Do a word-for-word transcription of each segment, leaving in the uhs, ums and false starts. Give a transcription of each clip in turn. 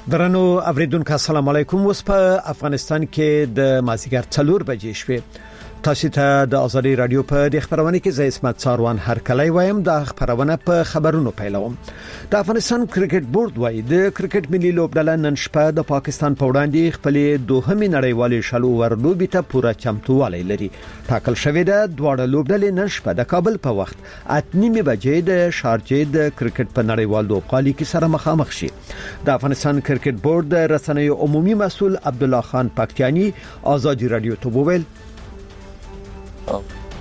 درنو اوریدونکو السلام علیکم. اوس په افغانستان کې د مازیګر څلور بجې شوه. تاسو ته د ازادي رادیو په د خبرونه کې زه اسمت ساروان هر کله وایم. د خبرونه په خبرونو پیلوم. د افغانستان کرکټ بورډ وايي د کرکټ ملي لوبډله نن شپه د پاکستان په وړاندې خپل دوهمې نړیوالې شلو ور لوبې ته پوره چمتووالی لري. ټاکل شوې ده دواړه لوبډلې نن شپه د کابل په وخت اته نیمه بجې د شارجې د کرکټ په نړیوال لوبغالي کې سره مخامخ شي. د افغانستان کرکټ بورډ د رسنیو عمومي مسؤل عبد الله خان پکتیانی ازادي رادیو ته وویل د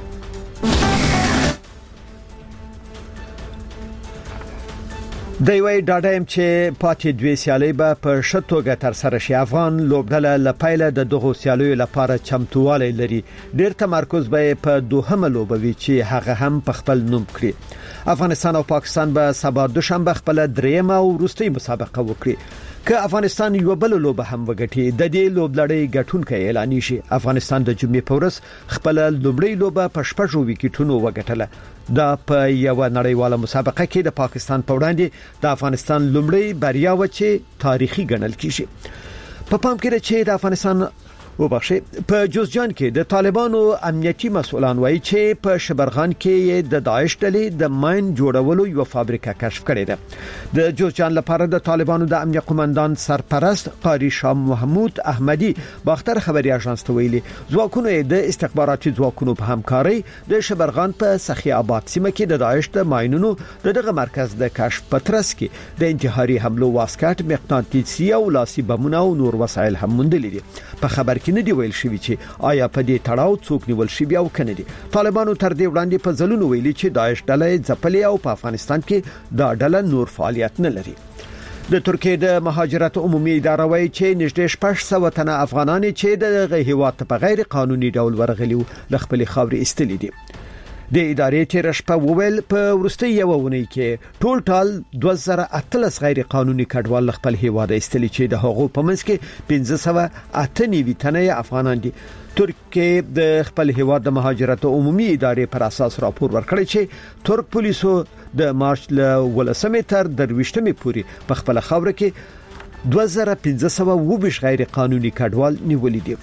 وی ډاډایم چې پاتې دوی سیالي به په شتوګه تر سره شي. افغان لوبډله لپاره د دغه سیالي لپاره چمتووالی لري. ډیر تمرکز به په دوهمه لوبوي چې هغه هم په خپل نوم کړی. افغانستان او پاکستان به سبا دوشنبه خپل دریمه او وروستۍ مسابقه وکړي. که افغانستان یو بل لوبه هم وګټي د دې لوبلړۍ ګټونکي اعلان شي. افغانستان د جمعې په ورځ خپل لومړی لوبه په شپږو وکټونو وګټله. دا په یو نړیواله مسابقه کې د پاکستان په وړاندې د افغانستان لومړی بریا و چې تاریخي ګڼل کیږي. په پا پام کې چې د افغانستان وبخښه په جوزجان کې د طالبانو امنیتي مسؤلان وایي چې په شبرغان کې د داعش ډلې د ماین جوړولو یو فابریکه کشف کړې ده. د جوزجان لپاره د طالبانو د امنیت قومندان سرپرست قاری شاه محمود احمدی باختر خبري اژانس ته ویلي ځواکونو د استخباراتي ځواکونو په همکاري د شبرغان په سخي آباد سیمه کې د داعش د ماینونو دغه مرکز د کشف پترس کې د انتحاري حملو واسکټ مغناطیسي او لاسي بمونه او نور وسایل هم موندلي دي. په خبر کې نه دی ویل شوی چې آیا په دې تړاو څوک نیول شوی او کنه دي. طالبانو تر دې وړاندې په ځلونو ویلي چې داعش ډله ځپلې او په افغانستان کې دا ډله نور فعالیت نه لري. د ترکیه د مهاجرت عمومي اداره وايي چې نږدې شپږ سوه تنه افغانان چې د هیواد په غیر قانوني ډول ورغلي د خپل خاورې استلې دي. د ادارې تیر شپه وویل په ورستۍ یو ونی کې ټول ټال دوه زره اتلس غیر قانوني کډوال خپل هیواد استلې چې د هغو په منځ کې پنځه سوه اته نوي تنه افغانان دي. ترکیه د خپل هیواد د مهاجرت عمومي ادارې پر اساس راپور ورکړی چې ترک پولیسو د مارچ ل ولسمې تر درويشتمې پورې په خپل خاور کې دوه زره پنځه سوه وبش غیر قانوني کډوال نیولې دي.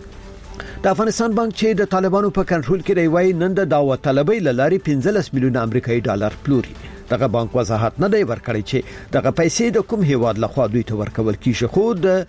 د افغانستان بانک چې د طالبانو په کنټرول کې دی وای نن د دعوت طلبۍ لاري پنځلس میلیون امریکایي ډالر پلوري. دغه بانک وضاحت نه دی ورکړی چې دغه پیسې د کوم هیواد لخوا دوی ته ورکول کیږي. خو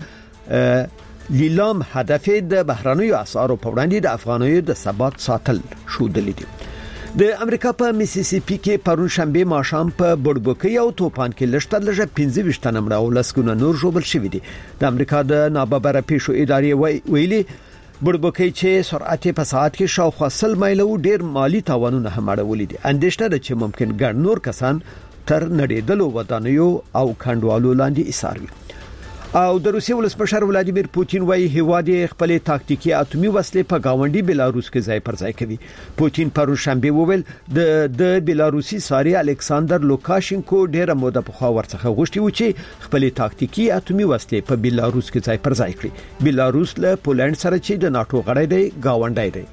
د لیلام هدف د بهرانيو اسعارو په وړاندې د افغانیو د ثبات ساتل شودل دي. د امریکا په میسیسیپي کې پرون شنبه ماښام په بډبوکي او توپان کې لشتل لږه پنځه ویشت نمبر او لسګونه نور جوړل شوی دي. د امریکا د ناببره پیښو ادارې ویلي بډبوکي چې سرعت په ساعت کې شاوخوا سل مایل او ډیر مالی تاوانونه هم اړولې دي. اندېښنه ده چې ممکن ګڼ نور کسان تر نړیدلو ودانیو او کندوالو لاندې ایسار وي. او د روسیې ولسمشر ولادیمیر پوتین وايي هیواد خپل تاکتیکي اتومي وسلې په گاونډي بلاروس کې ځای پر ځای کوي. پوتین پرون شنبه وویل د د بلاروسي ساري الکساندر لوکاشینکو ډیره موده په خوا ورڅخه غوښتي و چې خپل تاکتیکي اتومي وسلې په بلاروس کې ځای پر ځای کړي. بلاروس له پولند سره چې د ناتو غړی دی گاونډی دی.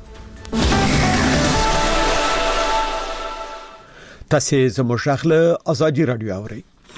تاسو زموږ غږ ازادي رادیو اورئ.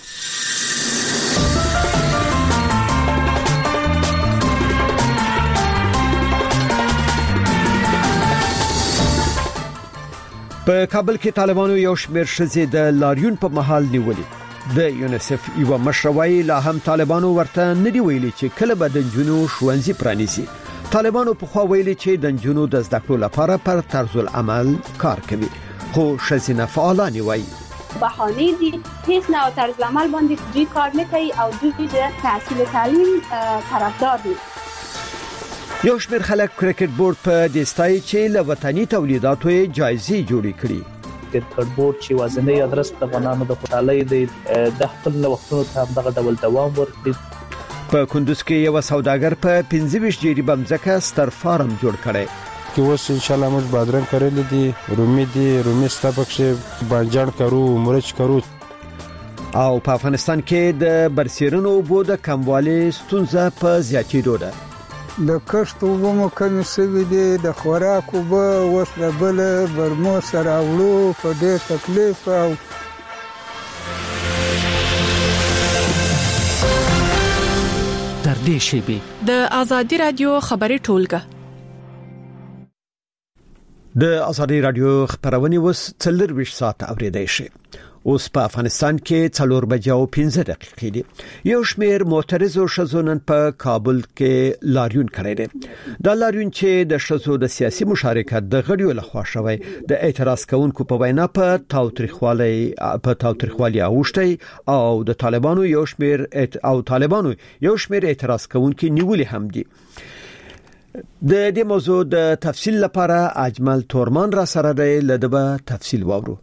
په کابل کې طالبانو یو شمېر ښځې د لاریون په محل نیولې. د یونیسف یو مشروعي لا هم طالبانو ورته نه دی ویلي چې کله به د جنونو ښوونځي پرانیزي. طالبانو په خوا ویلي چې د جنونو د زده کړو لپاره پر طرز العمل کار کوي. خو ښځینه فعالان وایي بهانه دي هیڅ نوع طرز عمل باندې دوی کار نه کوي او دوی د تحصیل تعلیم طرفدار دي. یو شمېر خلک کرکټ بورډ په دستای چې له وطني تولیداتو جایزې جوړې کړې. کرکټ بورډ چې وازنې ادرس د افغانانو د خوشحالۍ د خپل وختونو ته دغه ډول دوام ورکړي. په کندوز کې یو سوداګر په پنځه ویشت جریبه مځکه ستر فارم جوړ کړی. کې اوس ان شاء الله موږ بادرنګ کړل دي، رومي دي، رومي ستابکشه بانجان کرو، مرچ کرو. او په افغانستان کې د برسیرونو اوبو د کموالي ستونزه په زیاتېدو ده. د کښت اوبه مو کمې شوي دي، د خوراک اوبه اوس له بله برمو سره وړو په ډېر تکلیف او نږدې شي. د ازادي رادیو خبري ټولګه د ازادي رادیو خبرونه وس څلور ویش ساعت اوریدای شي. اوس په افغانستان کې څلور بجې او پنځه دقیقې دي. یو شمېر معترضو ښځو نن په کابل کې لاریون کړی دی. دا لاریون چې د ښځو د سیاسي مشارکت د غړیو لخوا شوی د اعتراض کوونکو په وینا په تاوتریخوالي په تاوتریخوالي اوښتي او د طالبانو یو شمېر او طالبانو یو شمېر اعتراض کوونکي نیولې هم دي. د دې موضوع د تفصیل لپاره اجمل تورمان را سره دی. لدبه تفصیل واورو.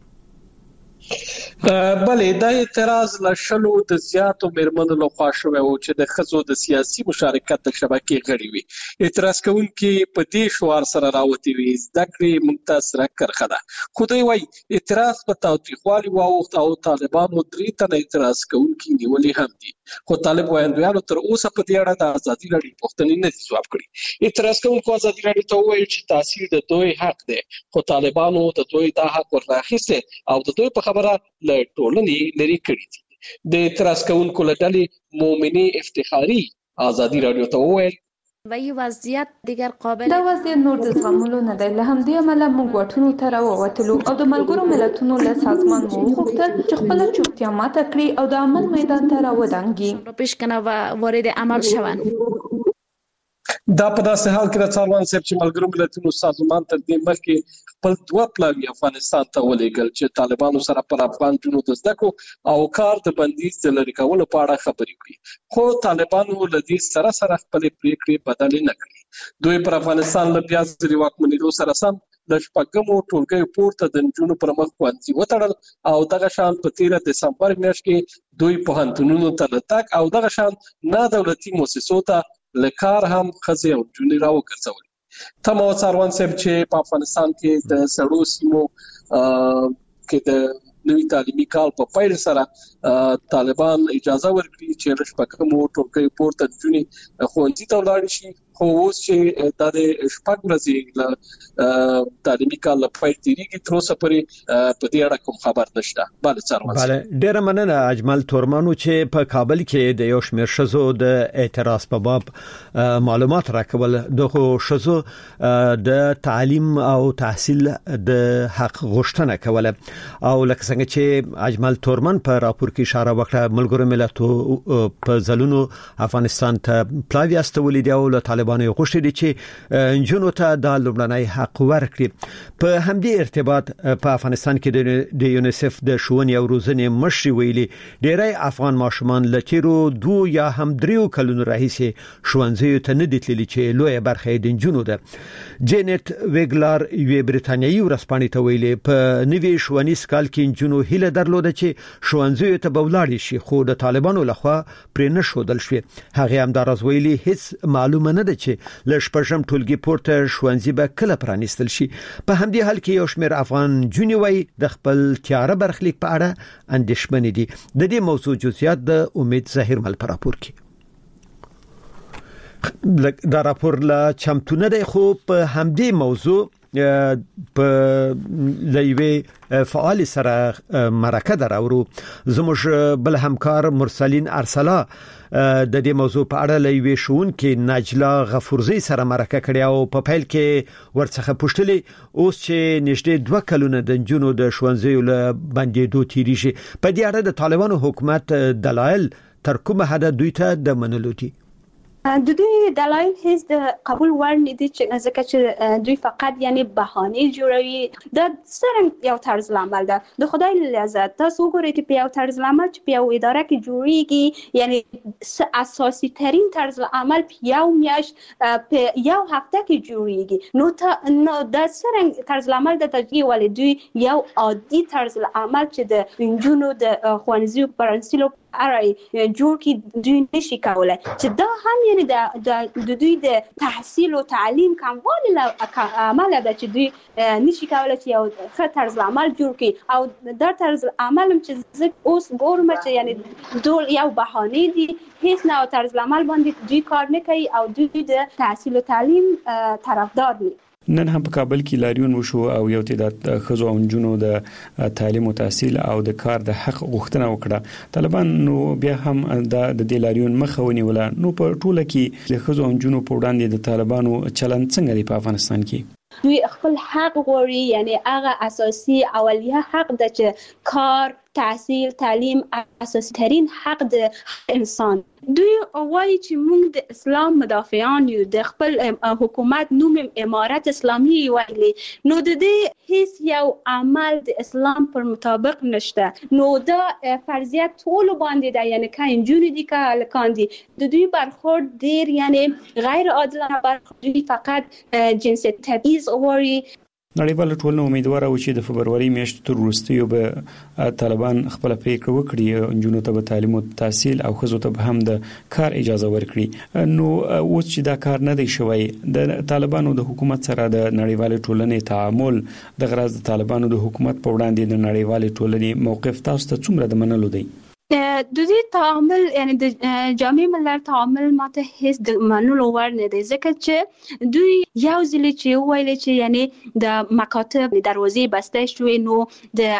بلې دا اعتراض له شلو د زیاتو میرمنو لخوا شوی و چې د ښځو د سیاسي مشارکت د شبکې غړي وي. اعتراض کوونکي په دې شعار سره راوتي وي زده کړې موږ ته سره کرخه ده. خو دوی وایي اعتراض په تاوتریخوالي واوښت او طالبانو درې تنه اعتراض کوونکي نیولې هم دي. خو طالب وایندویانو تر اوسه په دې اړه د ازادي راډیو پوښتنې نه دي ځواب کړي. اعتراض کوونکو ازادي راډیو ته وویل چې تحصیل د دوی حق دی، خو طالبانو د دوی دا حق ورناخیستی او د دوی په خبره له ټولنې لري کړي دي. د اعتراض کوونکو له ډلې مومنې افتخاري ازادي راډیو ته وویل و این وضعیت دیگر قابل دا وضعیت نور د زغملو نه دی. له همدې امله موږ واټونو ته راووتلو او د ملګرو ملتونو له سازمان مو وغوښتل چې خپله چوپتیا ماته کړي او د عمل میدان ته راودانګي پیش کنه و وارد عمل شوند. دا په داسې حال کې د څاروان صاحب چې ملګرو ملتونو سازمان تر دې مخکې خپل دوه پلاوي افغانستان ته ولېږل چې طالبانو سره پر افغان جنو د زده کړو او کار د بندیز د لرې کولو په اړه خبرې کړي. خو طالبانو له دې سره سره خپلې پریکړې بدلې نه کړې. دوی پر افغانستان له بیا ځلې واکمنېدو سره سم د شپږمو ټولګیو پورته د نجونو پر مخ ښوونځي وتړل او دغه شان په تیره دسمبر میاشت کې دوی پوهنتونونو ته له تګ او دغه شان نه دولتي مؤسسو ته لکار هم خزي او جونې راوګرځول. تمه څاروان صاحب چې په افغانستان کې د سړو سیمو کې د نوي تعلیمي کال په پیل سره طالبان اجازه ورکړي چې شپږمو ټولګیو پورته جونې ښوونځي ته ولاړ شي. خو اوس چې د شپږ ورځې له تعلیمي کال په پیل تیریږي تر اوسه پورې په دې اړه کوم خبر نشته. بله څاروان بله ډیره مننه اجمل تورمانو چې په کابل کې د یو شمېر ښځو د اعتراض په باب معلومات راکول. دغه ښځو د تعلیم او تحصیل د حق غوښتنه کوله او لکه څنګه چې اجمل تورمان په راپور کې اشاره وکړه ملګرو ملتونو په ځلونو افغانستان ته پلاوی استولې دی او له طالبانو یو غوښتي دي چې انجونو ته د لومړنۍ حق ورکړي. په همدې ارتباط په افغانستان کې د یونیسف د ښوونې او روزنې مشر ویلي ډېری افغان ماشومان له تیرو دوه یا هم دریو کلونو راهیسې ښوونځیو ته نه دي تللي چې لویه برخه یې د انجونو ده. جینټ ویګلار یوې برتانیایي ورځپاڼې ته ویلي په نوي ښوونیز کال کې انجونو هیله درلوده چې ښوونځیو ته به ولاړې شي خو د طالبانو لخوا پرې نه ښودل شوې. هغې همداراز ویلي هیڅ معلومه نه ده چې له شپږم ټولګي پورته ښوونځي به کله پرانیستل شي. په همدې حال کې یو شمېر افغان جونې وایي د خپل تیاره برخلیک په اړه اندېښمنې دي. د دې موضوع جزئیات د امید ظاهر مل پر راپور کې. دا راپور لا چمتو نه دی خو په همدې موضوع په لوی فعال سره مرکه دراورو. زموږ بل همکار مرسلین ارسلا د دې موضوع په اړه لوي شون کې نجلا غفورزی سره مرکه کړې او په پیل کې ورڅخه پوښتلې اوس چې نږدې دوه کلونه د جنونو د ښوونځیو له باندې دوه تیریږي په دې اړه د طالبانو حکومت دلایل تر کومه حد دوی ته د منلو دي؟ د دوی دلایل هیڅ د قبول وړ نه دي چې ځکه چې دوی فقط یعنی بهانه جوړوي. دا څنګه یو طرز عمل ده د خدای لذت. تاسو وګورئ چې په یو طرز عمل چې په یو اداره کې جوړیږي یعنی اساسي ترین طرز عمل په یو میاشت په یو هفته کې جوړیږي نو ته نو دا څنګه طرز عمل د تجربه ولې دوی یو عادي طرز عمل چې د انجونو د خوانزیو پرنسلو ارای جوړ کی دوی نشي کولای چې دا هم یعنی د دوی د تحصیل او تعلیم کموالی عمل ده چې دوی نشي کولای چې یو ښه طرز عمل جوړ کی او دا طرز عمل چې اوس ګورم چې یعنی ډول یو بهانه دي هیڅ نه طرز عمل باندې دوی کار نه کوي او دوی د تحصیل او تعلیم طرفدار دي. نن هم په کابل کې لاریون وشو او یو تعداد خزو او جنونو د تعلیم او تحصیل او د کار د حق غوښتنه وکړه. طالبان نو بیا هم د د لاریون مخاوني ولا نو په ټوله کې د خزو او جنونو په وړاندې د طالبانو چلند څنګه دی په افغانستان کې؟ دوی خپل حق غواړي، یعنی هغه اساسي اولیه حق د چې کار، تحصیل، تعلیم اساسي ترین حق د انسان. دوی وایي چې موږ د اسلام مدافعان یو، د خپل حکومت نوم امارت اسلامی ویلي، نو د دې هیڅ یو عمل د اسلام پر مطابق نشته. نو دا فرضیت ټول باندې ده، یعنی که انجونی دي که هلکان دي، د دوی برخورد ډیر یعنی غیر عادلانه برخورد. دوی فقط جنس تبعیض غواړي. نړیوال ټولنه امیدواره و چې د فبرवरी میاشتې تر وروستیو به طالبان خپل پریکړه وکړي جنونو ته به تعلیم او تحصیل او خزو ته هم د کار اجازه ورکړي. نو اوس چې دا کار نه دی شوی، د طالبانو د حکومت سره د نړیوال ټولنې تعامل د غرض د طالبانو د حکومت په وړاندې د نړیوال ټولنې موقف تاسو ته څومره د منلو دی؟ د دې تعامل یعنی د جامع ملت تعامل ماته هیڅ د منلو وړ نه دی، ځکه چې دوی یو ځل چې ویل چې یعنی د مکاتب دروازې بسته شوې، نو د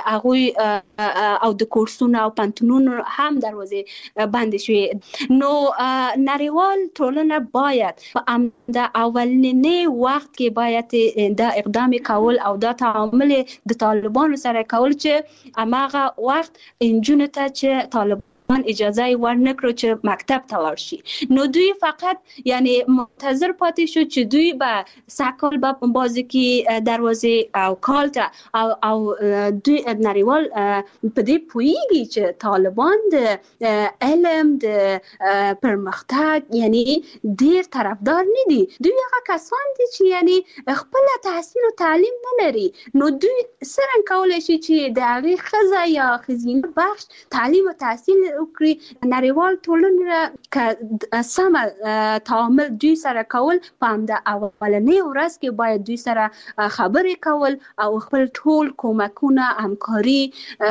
هغه او د کورسونو او پانتونونو هم دروازې بند شوې. نو نړیوال ټولنه باید په د اولنې وخت کې باید د اقدام کول او د تعامل د طالبانو سره کول چې اماغه وخت انجونو ته چې طالبان اجازه ورنکړو چې مکتب ته لاړ شي. نو دوی فقط یعنی منتظر پاتې شو چې دوی به سکال به بازی کې دروازه او کال ته او او دوی نړیوال په دې پوهیږي چې طالبان د علم د پرمختګ یعنی ډیر طرفدار نه دي. دوی هغه کسان دي چې یعنی خپل تحصیل او تعلیم نه لري. نو دوی څنګه کولای شي چې د هغه خزه یا خزینه بخش تعلیم او تحصیل وکړي؟ نړیوال ټولنه که سم تعامل دوی سره کول په همدا اولنې ورځ کې باید دوی سره خبرې کول او خپل ټول کومکونه همکاري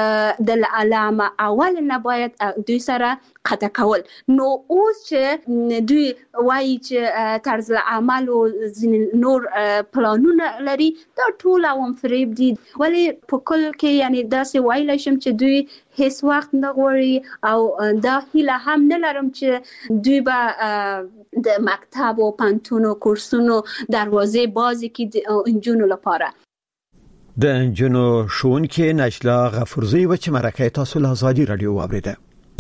د علامه اول نه باید دوی سره قطع کول. نو اوس چې دوی وایي چې طرز عمل او نور پلانونه لري، دا ټول هم فریب دي. ولی په کل کې یعنی داسې وایلی شم چې دوی هیڅ وخت نه غواړي او دا هیله هم نه لرم چې دوی به د مکتب او پانتون او کورسونو دروازې بازی کې د انجونو لپاره. د انجونو ښوونکې نجلا غفورزی و چې مرکه تاسو له ازادي رادیو واوریده.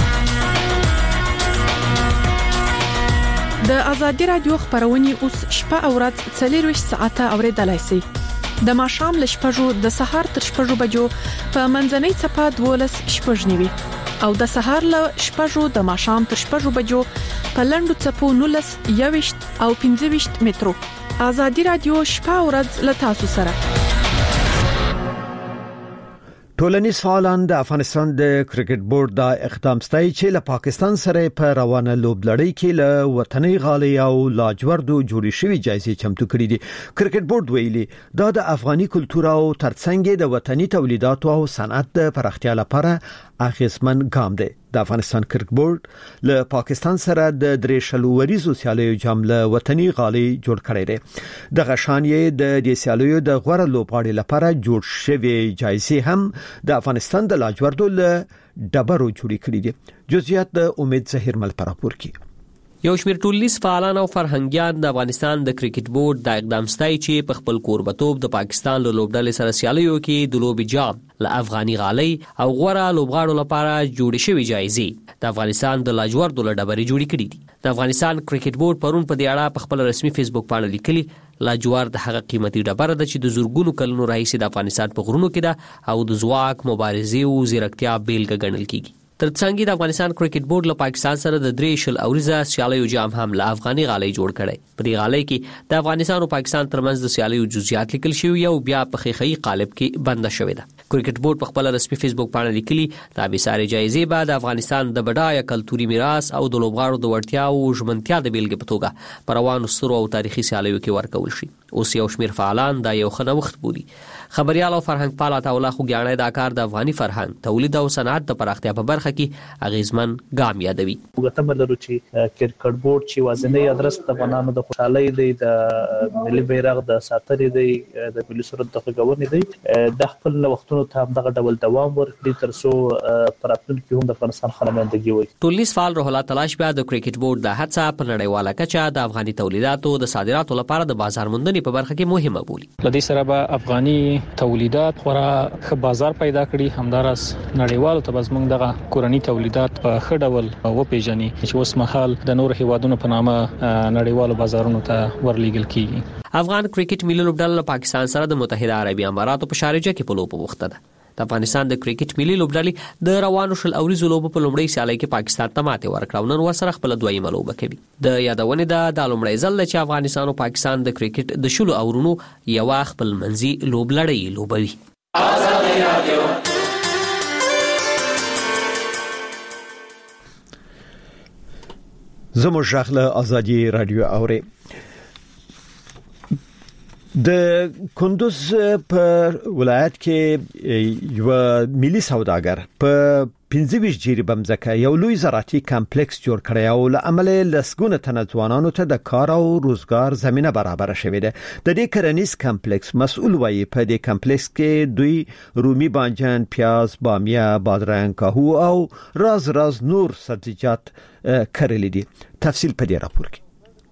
د ازادي رادیو خبرونه اوس شپه او ورځ څلور ساعته اوریدلای شئ. د ماښام ل شپږو د سهار تر شپږو بجو په منځنۍ صفه دولس شپږ نیوي او د سهار ل شپږو د ماښام تر شپږو بجو په لندو صفو نولس یويشت او پنځه ویشت مترو. ازادي رادیو شپه او ورځ ل تاسو سره. ټولنیز فعالان د افغانستان د کرکټ بورډ د اقدام ستایي چې له پاکستان سره په روانه لوبلړۍ کې له وطني غالي او لاجوردو جوړې شوې جایزې چمتو کړې دي. کرکټ بورډ ویلي دا د افغاني کلتور او ترڅنګ د وطني تولیداتو او صنعت د پراختیا لپاره اخیستمن ګام دی. د افغانستان کرکټ بورډ له پاکستان سره د درې شلو وریزو سیالیو جام له وطني غالي جوړ کړی دی. د غشان یې د دې سیالیو د غوړه لوبغاړي لپاره جوړ شوی جایزې هم د افغانستان د لاجوردو له ډبرو جوړې کړې دي. جزئیات د امید زهیر مل پراپور کی. یو شمېر ټولنیز فعالان او فرهنګیان د افغانستان د کرکټ بورډ د اقدام ستایي چې په خپل کوربتوب د پاکستان له لوبډلې سره سیالیو کې د لوبي جام له افغاني غالۍ او غوړه لوبغاړو لپاره جوړې شوې جایزې د افغانستان د لاجوردو له ډبرې جوړې کړې دي. د افغانستان کرکټ بورډ پرون په دې اړه په خپل رسمي فیسبوک باندې لیکلي لاجورد هغه قیمتي ډبره ده چې د زورګونو کلونو راهیسې د افغانستان په غرونو کې ده او د ځواک مبارزې او زیرکتیا بیلګه ګڼل کیږي. ترڅنګ د افغانستان کرکټ بورډ له پاکستان سره د درې شل اوریزه سیالیو جام هم له افغاني غالۍ جوړ کړي. په دې غالۍ کې د افغانستان او پاکستان ترمنځ د سیالیو جزئیات لیکل شوی او بیا په خیخي قالب کې بند شوی ده. کرکټ بورډ په خپل رسمي فیسبوک باندې لیکلي دا به ساري جایزې بعد افغانستان د بډایه کلتوري میراث او د لوبغاړو د وړتیا او ژمنتیا د بیلګې په توګه په روانو سترو او تاریخي سیالیو کې ورکول شي. اوس یو شمېر فعالان دا یو ښه نوښت بولي. خبريال او فرهنګ پال عطاالله خوګیاڼی دا کار د افغاني فرهنګ تولید او صنعت د پراختیا په برخه کې اغیزمن ګام یادوي. وګټه لرو چې کرکټ بورډ چې وازنې ادرس د افغانانو د خوشحالۍ دی، د ملي بیرغ د ساتنې دی، د ملي سرود د غوړنې دی، د خپل وختونو ته هم دغه ډول دوام ورکړي ترڅو پراتونکو هم د افغانستان خلمندګي وي. ټولنیز فعال روح الله تلاش بیا د کرکټ بورډ د هڅه په نړیواله کچه د افغاني تولیداتو د صادراتو لپاره د بازار موندنې په برخه کې مهمه بولي. لدې سره به افغاني تولیدات خورا ښه بازار پیدا کړي، همدارس نړیوالو ته زموږ دغه کورنی تولیدات په ښه ډول وپیژني چې اوس مهال د نور هیوادونو په نامه نړیوالو بازارونو ته ورلیږل کیږي. افغان کرکټ ملي لوبډله پاکستان سره د متحده عربي اماراتو په شارجه کې په لوب وخته ده. د افغانستان د کرکټ ملي لوبډلې د روانو شل اوریزو لوب په لومړۍ سیالۍ کې پاکستان ته ماتې ورکړه، نن ورسره خپل دویمه لوبه کوي. د یادونې ده د لومړۍ ځل چې افغانستان او پاکستان د کرکټ د شلو اورونو یو خپل منځي لوبلړۍ لوبوي. آزادي رادیو زموږ ژغله آزادي رادیو اوري. د کندوز په ولایت کې یو ملي سوداګر په پنځه ویشت جری بمځکه یو لوی زراعتي کمپلیکس جوړ کړی او له عمله لسګونه تنه ځوانانو ته د کار او روزګار زمينه برابر شوې ده. د دې کرنیز کمپلیکس مسؤل وایي په دې کمپلیکس کې دوی رومي بانجان، پیاز، بامیه، بادرنګ، کاهو او راز راز نور سبزیجات کرلي دي. تفصیل په دې راپور کې.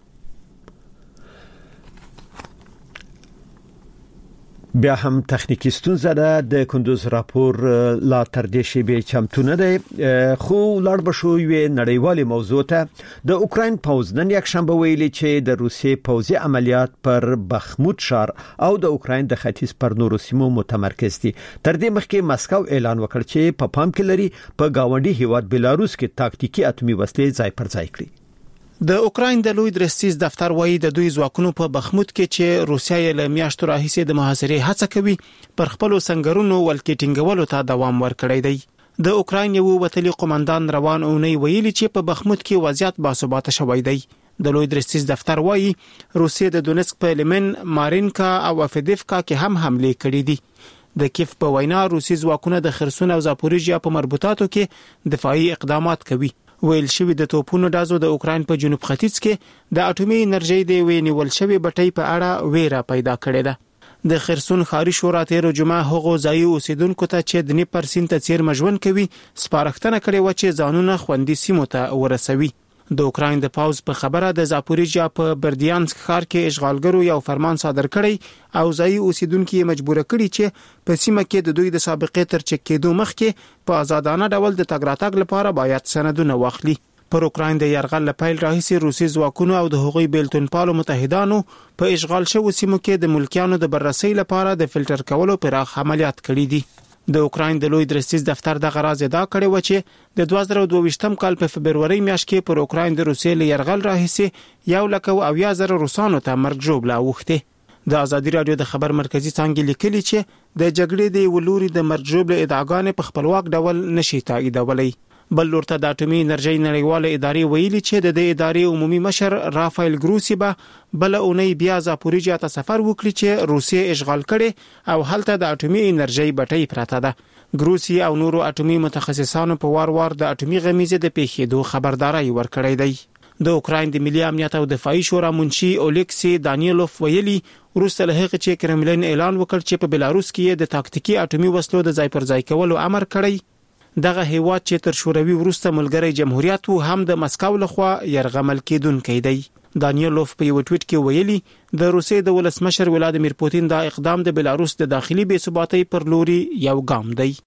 بیا هم تخنیکی ستونزه ده، د کندوز راپور لا تر دې شی به چمتو نه دی، خو لړ بشو یو نړیوالي موضوع ته. د اوکراین پوز نن یک شنبه ویلي چې د روسیې پوزي عملیات پر بخموت ښار او د اوکراین د ختیځ پر نورو سیمو متمرکز دي. تر دې مخکې مسکو اعلان وکړ چې په پام کې لري په گاونډي هیواد بلاروس کې تاکتیکی اتمی وسلې ځای پر ځای کړي. د اوکراین د لوی درستیز دفتر وایي د دوی ځواکونو په بخموت کې چې روسیا یې له میاشتو راهیسې د محاصرې هڅه کوي پر خپل سنگرونو ولکې ټینګولو ته دوام ورکړی دی. د اوکراین یو وتلی قومندان روان اونۍ ویلي چې په بخموت کې وضعیت باثباته شوی دی. د لوی درستیز دفتر وایي روسیا د دونسک په لمن، مارینکا او افدیفکا کې هم حمله کړې دي. د کیف په وینا روسي ځواکونه د خرسون او زاپوریژیا په مربوطاتو کې دفاعي اقدامات کوي. ویل شوی د توپونو دازو د اوکراین په جنوب ختیځ کې د اټومي انرژي د وینول شوی بټۍ په اړه ویره پیدا کړې ده. د خرسون خاري شورا تیر جمعه هغه ځای اوسیدونکو ته چې د نیپر سیند ته چیر مجون کوي سپارښتنه کړې و چې ځانونه خوندي سیمو ته ورسوي. د اوکراین د پاوز په خبره د زاپوریژیا په بردیانسک ښار کې اشغالګرو یو فرمان صادر کړی او ځای اوسیدونکو یې مجبور کړي چې په سیمه کې د دوی د سابقې تر چک کېدو مخکې په آزادانه ډول د تګ راتګ لپاره باید سندونه واخلي. پر اوکراین د یرغل لپاره راهیسې روسي ځواکونو او د هغوی بیلتونپالو متحدانو په اشغال شوو سیمو کې د ملکیانو د بررسي لپاره د فلټر کولو پراخ عملیات کړي دي. د اوکراین د لوی درستیز دفتر د غراز ادا کړی و چې د دوه زره دوه ویشتم کال په فبرवरी میاشت کې پر اوکراین د روسیې له یرغل راهیسې یو لک او اویا زره روسانو ته مرګ ژوبله اوښته. د ازادي رادیو د خبر مرکزی څنګه لیکلي چې د جګړې د ولوري د مرګ ژوبله ادعاګانې په خپلواک ډول نشي تاییدولای. بل لورته د اټومي انرژي نړیواله ادارې ویلي چې د دې ادارې عمومي مشر رافایل ګروسی به بل اونۍ بیا زاپوریژیا ته سفر وکړي چې روسیې اشغال کړي او هلته د اټومي انرژي بټۍ پراته ده. ګروسی او نورو اټومي متخصصانو په وار وار د اټومي غمیزه د پیښېدو خبرداري ورکړې ده. د اوکراین د ملي امنیت او دفاعي شورا منشي اولیکسی دانیلوف ویلي روسیه له هغه چې کرملین اعلان وکړ چې په بلاروس کې د تاکتیکی اټومي وسلو د ځای پر ځای کولو امر کړی. دغه هیواد چې تر شوروي وروسته ملګری جمهوریت وو هم د مسکو لخوا يرغمل کېدونکی دی. دانیلوف په یو ټویټ کې ویلي د روسیې د ولسمشر ولادیمیر پوتین دا اقدام د بلاروس د داخلي بې ثباتۍ پر لوري یو ګام دی.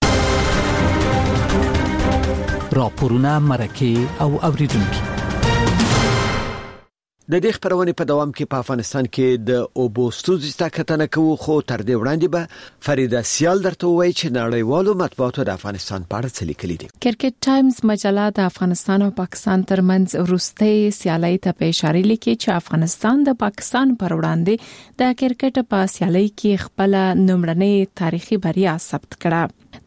راپورونه مرکه او اوریدونکو د دې خبرونه په دوام کې په افغانستان کې د اوبوستوزي تاکتنه کوو، خو تر دې وړاندې به فریدا سیال درته وایي چې نړیوالو مطبوعاتو د افغانستان په اړه څه لیکلي دي. کرکټ ټایمز مجله د افغانستان او پاکستان ترمنځ وروستۍ سیالۍ ته په اشاره لیکي چې افغانستان د پاکستان پر وړاندې د کرکټ په سیالۍ کې خپل نومړنۍ تاریخي بریا ثبت کړه.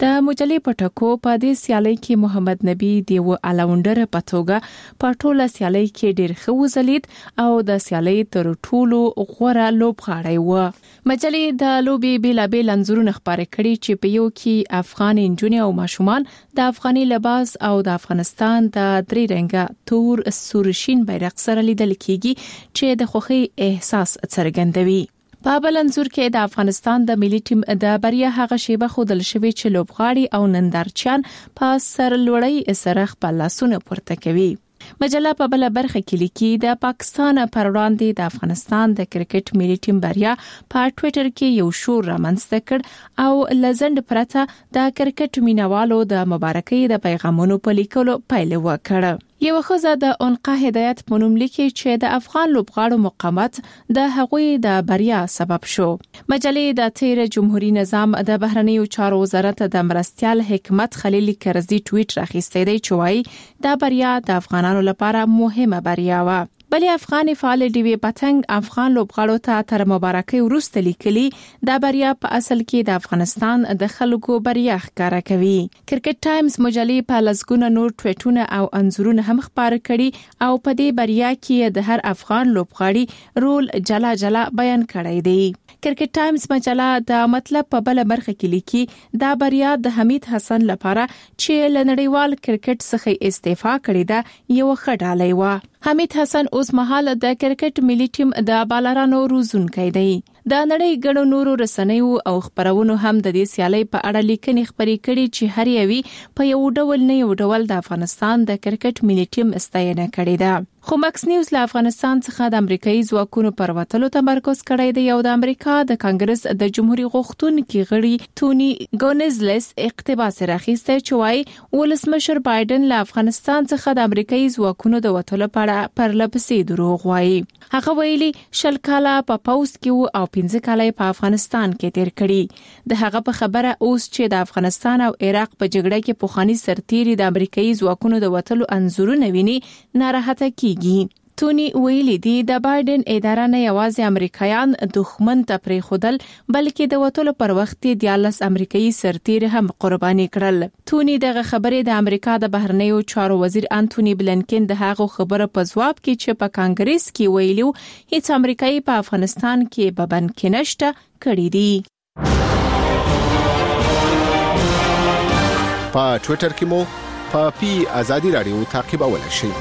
د مجلې پټکو په دې سیالي کې محمد نبی دیو الاونډر پټوګه په ټوله سیالي کې ډېر ښه وزلید او د سیالي تر ټولو غوره لوبغاړی و. مجلې د لوبي بیلابیل انځورونه خپاره کړي چې په یو کې افغان انجونې او ماشومان د افغاني لباس او د افغانستان د درې رنګه تور سورشین بیرغ سره لیدل کیږي چې د خوښۍ احساس څرګندوي. په بل انځور کې د افغانستان د ملي ټیم د بریا هغه شیبه خودل شوی چې لوبغاړي او نندارچیان په سر لوړی سره خپل لاسونه پورته کوي. مجله په بل برخه کې لیکي د پاکستان پر وړاندې د افغانستان د کرکټ ملي ټیم بریا په ټوئیټر کې یو شور رامنځته کړ او لزند پرته د کرکټ مینوالو د مبارکۍ د پیغامونو په لیکلو پیل وکړ. یو خزه د انقا هدایت په نوم لیکي چې د افغان لوبغاړو مقاومت د هغوی د بریا سبب شو. مجلې د تیر جمهوریت نظام د بهرنیو چارو وزارت د مرستيال حکمت خلیل کرزي ټویټ راخیستی دی چې وايي دا بریا د افغانانو لپاره مهمه بریا و. بلی افغان فعال ډیوی پتنګ افغان لوبغاړو ته تر مبارکۍ وروسته لیکلي دا بریا په اصل کې د افغانستان د خلکو بریا ښکارا کوي. کرکټ ټایمز مجلې په لسګونه نور ټویټونه او انځورونه هم خپاره کړي او په دې بریا کې د هر افغان لوبغاړي رول جلا جلا بیان کړی دی. کرکټ ټایمز مجله د مطلب په بل برخه کې لیکي دا بریا د حمید حسن لپاره چې لنړیوال کرکټ څخه استعفا کړی دا یو خډالۍ و. حمید حسن اوس مهال د کرکټ ملي ټیم د بالرانو روزونکی دی. د نړۍ ګڼو نورو رسنیو او خبرونو هم د دې سیالي په اړه لیکنې خبرې کړي چې هر یوي په یو ډول نه یو ډول د افغانستان د کرکټ ملي ټیم ستاینه کړې ده. خو مکس نیوز له افغانستان څخه د امریکایي ځواکونو پر وټلو تمرکز کړی دی او د امریکا د کانګرس د جمهوریت غوښتونکو غړي تونی ګونزلس اقتباس راخیسته چې وايي ولسمشر بایدن له افغانستان څخه د امریکایي ځواکونو د وټلو په اړه پر لپسې دروغ وايي. هغه ویلي شل کاله په پاوس کې او پنځه کاله په افغانستان کې تیر کړي. د هغه په خبره اوس چې د افغانستان او عراق په جګړه کې پوخانی سرتیري د امریکایي ځواکونو د وټلو انځورونه ویني ناراحته کیږي. تونی ویلي دی د بایدن اداره نه یوازې امریکایان دښمن ته پرې خودل بلکې د وټلو پر وخت د یالس امریکایي سرتیر هم قرباني کړل. تونی دغه خبرې د امریکا د بهرنیو چارو وزیر انټونی بلنکن د هغه خبره په جواب کې چې په کانګرس کې ویلو هیڅ امریکایي په افغانستان کې ببن کې نشته کړی دی. په ټوئیټر کې مو په پی ازادي رادیو تعقیبولای شئ.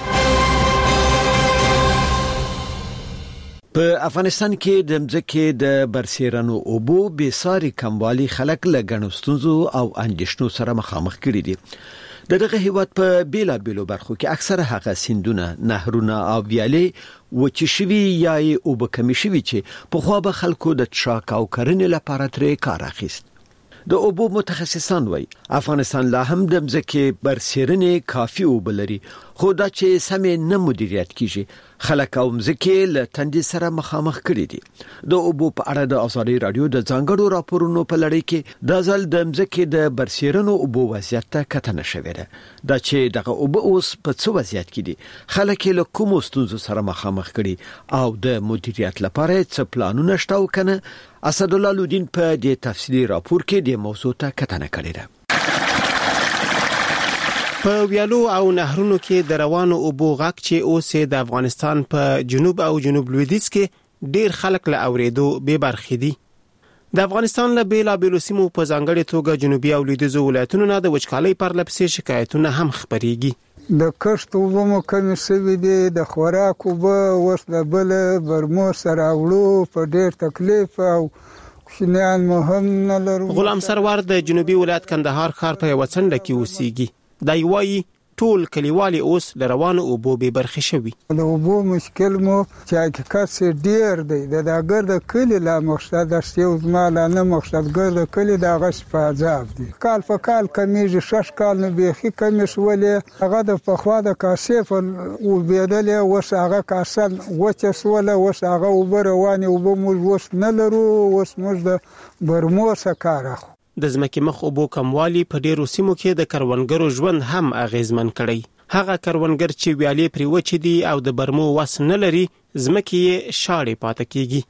په افغانستان کې د مځکې د برسیرانو اوبو به ساري کموالی خلک له غنوستونزو او اندیشنو سره مخامخ کړي دي. دغه هیواد په بیلا بیلو برخو کې اکثره هغه سیندونه، نهرونه او ویالې وچی شوی یا اوبه کمی شوی چې په خو به خلکو د ټراک او کرنې لپاره ترې کار اخیست. د اوبو متخصصان وایي افغانستان لا هم د مځکې برسیرنې کافي اوبه لري خو دا چې سمې نه مدیریت کیږي خلک او مځکې له تندې سره مخامخ کړي دي. د اوبو په اړه د ازادي رادیو د ځانګړو راپورونو په لړۍ کې د ځل د مځکې د برسیرنو اوبو وضعیت ته کتنه شوې ده. دا چې دغه اوبه اوس په څه وضعیت کې دي، خلک له کوم ستونزو سره مخامخ کړي او د مدیریت لپاره څه پلانونه شته او کنه. اسد الله لودین په دې تفصیلی راپور کې د موضوع ته کتنه کړې ده. په ویالو او نهرونو کې د روانو اوبو غاک چې اوس د افغانستان په جنوب او جنوب لویدیځ کې ډیر خلک له اوریدو به برخې دي. د افغانستان له بیلا بیلو سیمو په ځانګړي توګه جنوبي او لویدیځ ولایتونو نه د وچکالۍ پر لپسې شکایتونه هم خبرېږي. د کښت اوبه مو کمی شوي دي، د خوراک اوبه اوس د بل برمو سره وړو په ډیر تکلیف او شنیان مهم نه لرو. غلام سرور د جنوبي ولایت کندهار ښار په یو څنډه کې اوسېږي. دا یوایي ټول کلیوالي اوس له روانو اوبو به برخې شوي. د اوبو مشکل مو چې حقیقت سي ډیر دی. د داګر د کلی لا مقصد د یو مال نه مقصد ګر د کلی د غش په عذاب دي. کال په کال کمیږي، شش کال نه بيخي کمی شولې. هغه د پخوا د کاسف او بيدلې وس هغه کاسن وچه سوله وس هغه اوبه رواني اوبه مو وس نه لرو. وس موږ د برمو سکاره د ځمکې مخ اوبو کموالی په ډیرو سیمو کې د کروندګرو ژوند هم اغیزمن کړی. هغه کروندګر چې ویالې پرې وچې دي او د برمو وس نه لري ځمکې یې شاړې پاتې کیږي.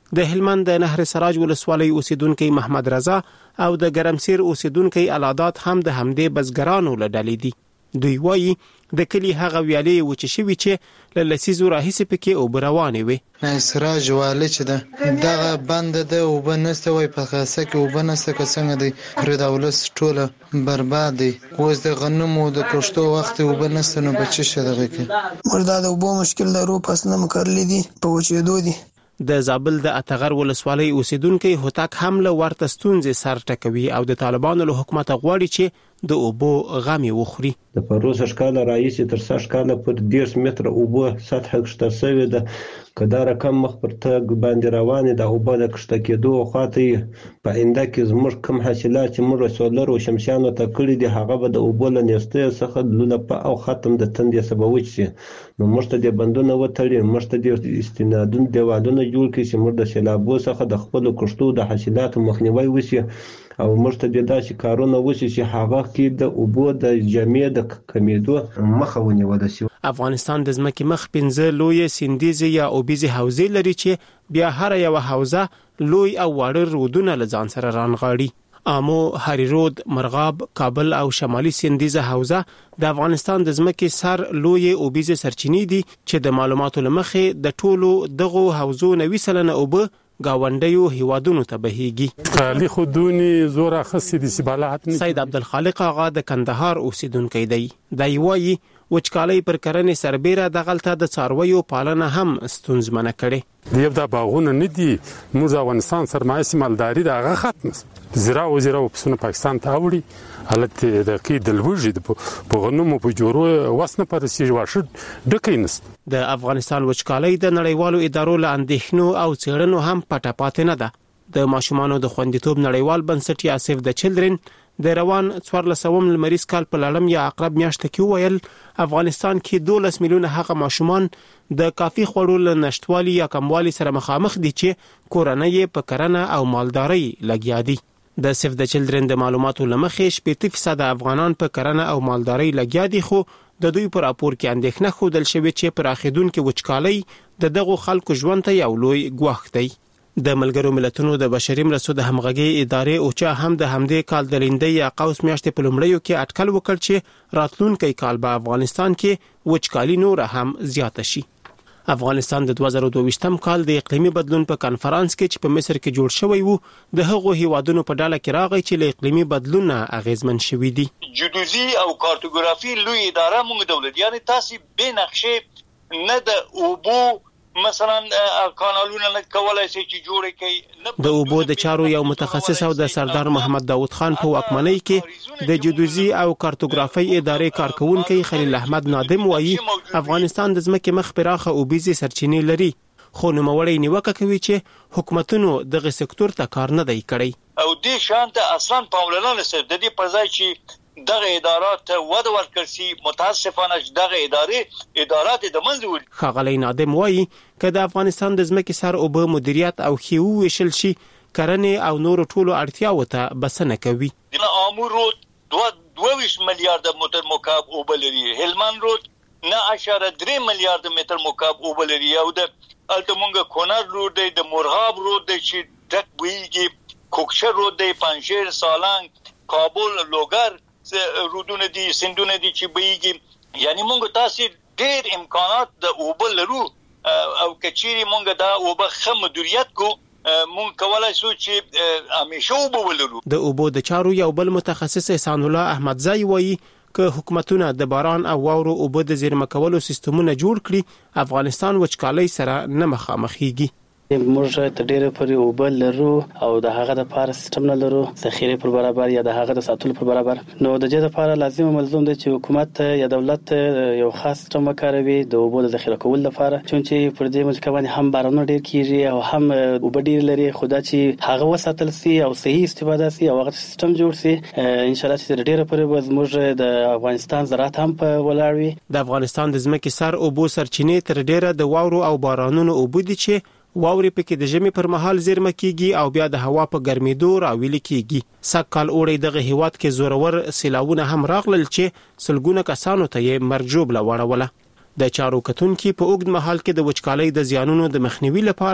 د هلمند د نهر سراج ولسوالۍ اوسیدونکو محمد رضا او د ګرمسیر اوسیدونکو العادات هم د همدې بزګرانو له ډلې دي. دوی وایي د کلی هغه ویالې وچې شوي چې له لسیزو راهیسې پکې اوبه روانې وې. سراج والي چې ده دغه بنده ده اوبه نشته وایي په خاصه کې اوبه نشته که څنګه دی پرې د ولس ټوله برباد دی. اوس د غنمو د کښتو وخت اوبه نشته نو به څه شي دغه کې موږ دا د اوبو مشکل لرو فصلونه مو کرلي دي په وچېدو دي. د زابل د اتغر ولسوالۍ اوسیدونکو هوتک هم له ورته ستونزې سر ټکوي او د طالبانو له حکومت غواړي چې د اوبو غمي وخوري. د پروسه شکاله رئیس تر څو شکاله پر دیرش متر اوبو سطح کښته شوی ده. کدا رقم مخ پر تګ باندې روانه د اوبو د کښته کېدو خاطر په انده کې زموږ کم حاصلات چې موږ سولر او شمسیانو ته کړی دي هغه به د اوبو له نېستۍ څخه لونه په او ختم د تندې سبب وشي. نو موږ ته د بندونه وتړي موږ ته د استنادون دیوالونه جوړ کړي چې موږ د سیلابو څخه د خپل کښتو د حاصلاتو مخنیوي وشي او موږ ته د داسې کارونه وشي چې هغه کې د اوبو د جمعیت د کمیدو مخه ونیول شي. افغانستان د ځمکې مخ پنځه لوی سیندیزي یا اوبیزي حوزې لري چې بیا هر یو حوزه لوی او واړه رودونه له ځان سره رانغاړي. آمو، هری رود، مرغاب، کابل او شمالي سیندیزه حوزه د افغانستان د ځمکې سر لوی اوبیزي سرچینې دي چې د معلوماتو لمخې د ټولو دغه حوزو نوي سلنه اوبه گاونډیو هیوادونو ته بهيږي. خالي خودونی زور اخصی د سبالات سید عبدالخالق آغا د کندهار اوسیدونکی دی. دی وایي وچکالۍ پر کرنې سربېره د غلطه د څارویو پالنه هم ستونزمنه کړي. دیو دا باغونه نه دي موږ افغانستان سرمایه مالداري دا هغه ختم زرا او زرا په پاکستان ته وړي حالت د کې د لوږې په غنمو په جوړو وسنه پرسي واشه ډکې نست. د افغانستان وچکالۍ د نړیوالو ادارو له اندېښنو او څېړنو هم پټه پاتې نه ده. د ماشومانو د خوندیتوب نړیوال بنسټ یا سیف د چلډرن د روان څوارلسم لمریز کال په لړم یا عقرب میاشت کې ویل افغانستان کې دولس میلیونه هغه ماشومان د کافي خوړو له نشټوالي یا کموالي سره مخامخ دي چې کورنۍ په کرنه او مالدارۍ لګیا دي. د سیف د چلډرن د معلوماتو لمخې شپږ فیصد افغانان په کرنه او مالدارۍ لګیا دي خو د دوی پر راپور کې اندېښنه ښودل شوې چې پر اخیدونکو وچکالۍ د دغو خلکو ژوند ته یو لوی ګواښ دی. د ملګرو ملتونو د بشري مرستو د همغږي ادارې اوچا هم د همدې کال د لیندۍ یا قوس میاشتې په لومړیو کې اټکل وکړ چې راتلونکي کال به افغانستان کې وچکالي نور هم زیاته شي. افغانستان د دوه زره دوه ویشتم کال د اقلیمي بدلون په کانفرنس کې چې په مصر کې جوړ شوی وو د هغو هیوادونو په ډله کې راغی چې له اقلیمي بدلون نه اغیزمن شوي دي. جیودوزي او کارتوګرافي لوی اداره موږ دولت یعنی تاسو به نقشې نه د اوبو مثلا کانالونه نه کولای شي چې جوړ کړي. د اوبو د چارو یو متخصص او د سردار محمد داود خان په واکمنۍ کې د جیودوزي او کارتوګرافي ادارې کارکونکو خلیل احمد نادم وایي افغانستان د ځمکې مخ پراخه اوبیزي سرچینې لري خو نوموړی نیوکه کوي چې حکومتونو دغه سکتور ته کار نه دی کړی او دې شانته اصلا پاملرنه نشته د دې پر ځای چې دغه ادارات ود ورکړ سي متاسفانه دغه ادارې ادارات د منځ. خغلی نادم وایي که د افغانستان د ځمکې سر اوبه مدیریت او خیو ویشل شي کرنې او نور ټولو اړتیاو ته بسنه کوي. د امور رود دوه ویشت میلیارډ متر مکعب اوبه لري. هلمند رود نه اشاره درې میلیارډ متر مکعب اوبه لري او د التمونګ کونر رود د مرغاب رود چې ډک ویږي کوکشه رود د پنځیر سالنګ کابل لوګر رودونه دي سندونه دي چې بېږي یعنی موږ تاسو ډېر امکانات د اوبه لرو او کچيري موږ دا اوبه خم مدیریت کو موږ کولای شو چې همیشه اوبه ولرو. د اوبو د چارو یو بل متخصص احسان الله احمدزی وایي که حکومتونه د باران او واورو اوبه د زیرمه کولو سیستمونه جوړ کړي افغانستان وچکالۍ سره نه مخامخېږي. موږ ته ډېر پرې اوبه لرو او د هغه د پاره سیستم نه لرو ذخیره پر برابر یا د هغه د ساتلو پر برابر نو د دې لپاره لازم ملزم دی چې حکومت یا دولت یو خاص سیستم وکاروي د اوبو د ذخیره کولو لپاره چې پر دې مځکه باندې هم بارانونه ډېر کیږي او هم اوبه ډېر لري خدا چې هغه وساتل سي او صحیح استفاده سي او هغه سیستم جوړ سي ان شاء الله چې ډېر پرې موږ د افغانستان زراعت هم په ولاړ وي. د افغانستان د ځمکې سر اوبو سرچینې تر ډېره د واورو او بارانونو اوبه دي چې واوري پکې د ژمي پر مهال زیرمه کیږي او بیا د هوا په ګرمېدو راویل کیږي. سکهال اوړی دغه هیواد کې زورور سیلاوونه هم راغلل چې سلګونه کسانو ته یې مرجوب لوړوله. د چارو کتونکو په اوږد مهال کې د وچکالۍ د زیانونو د مخنیوي لپاره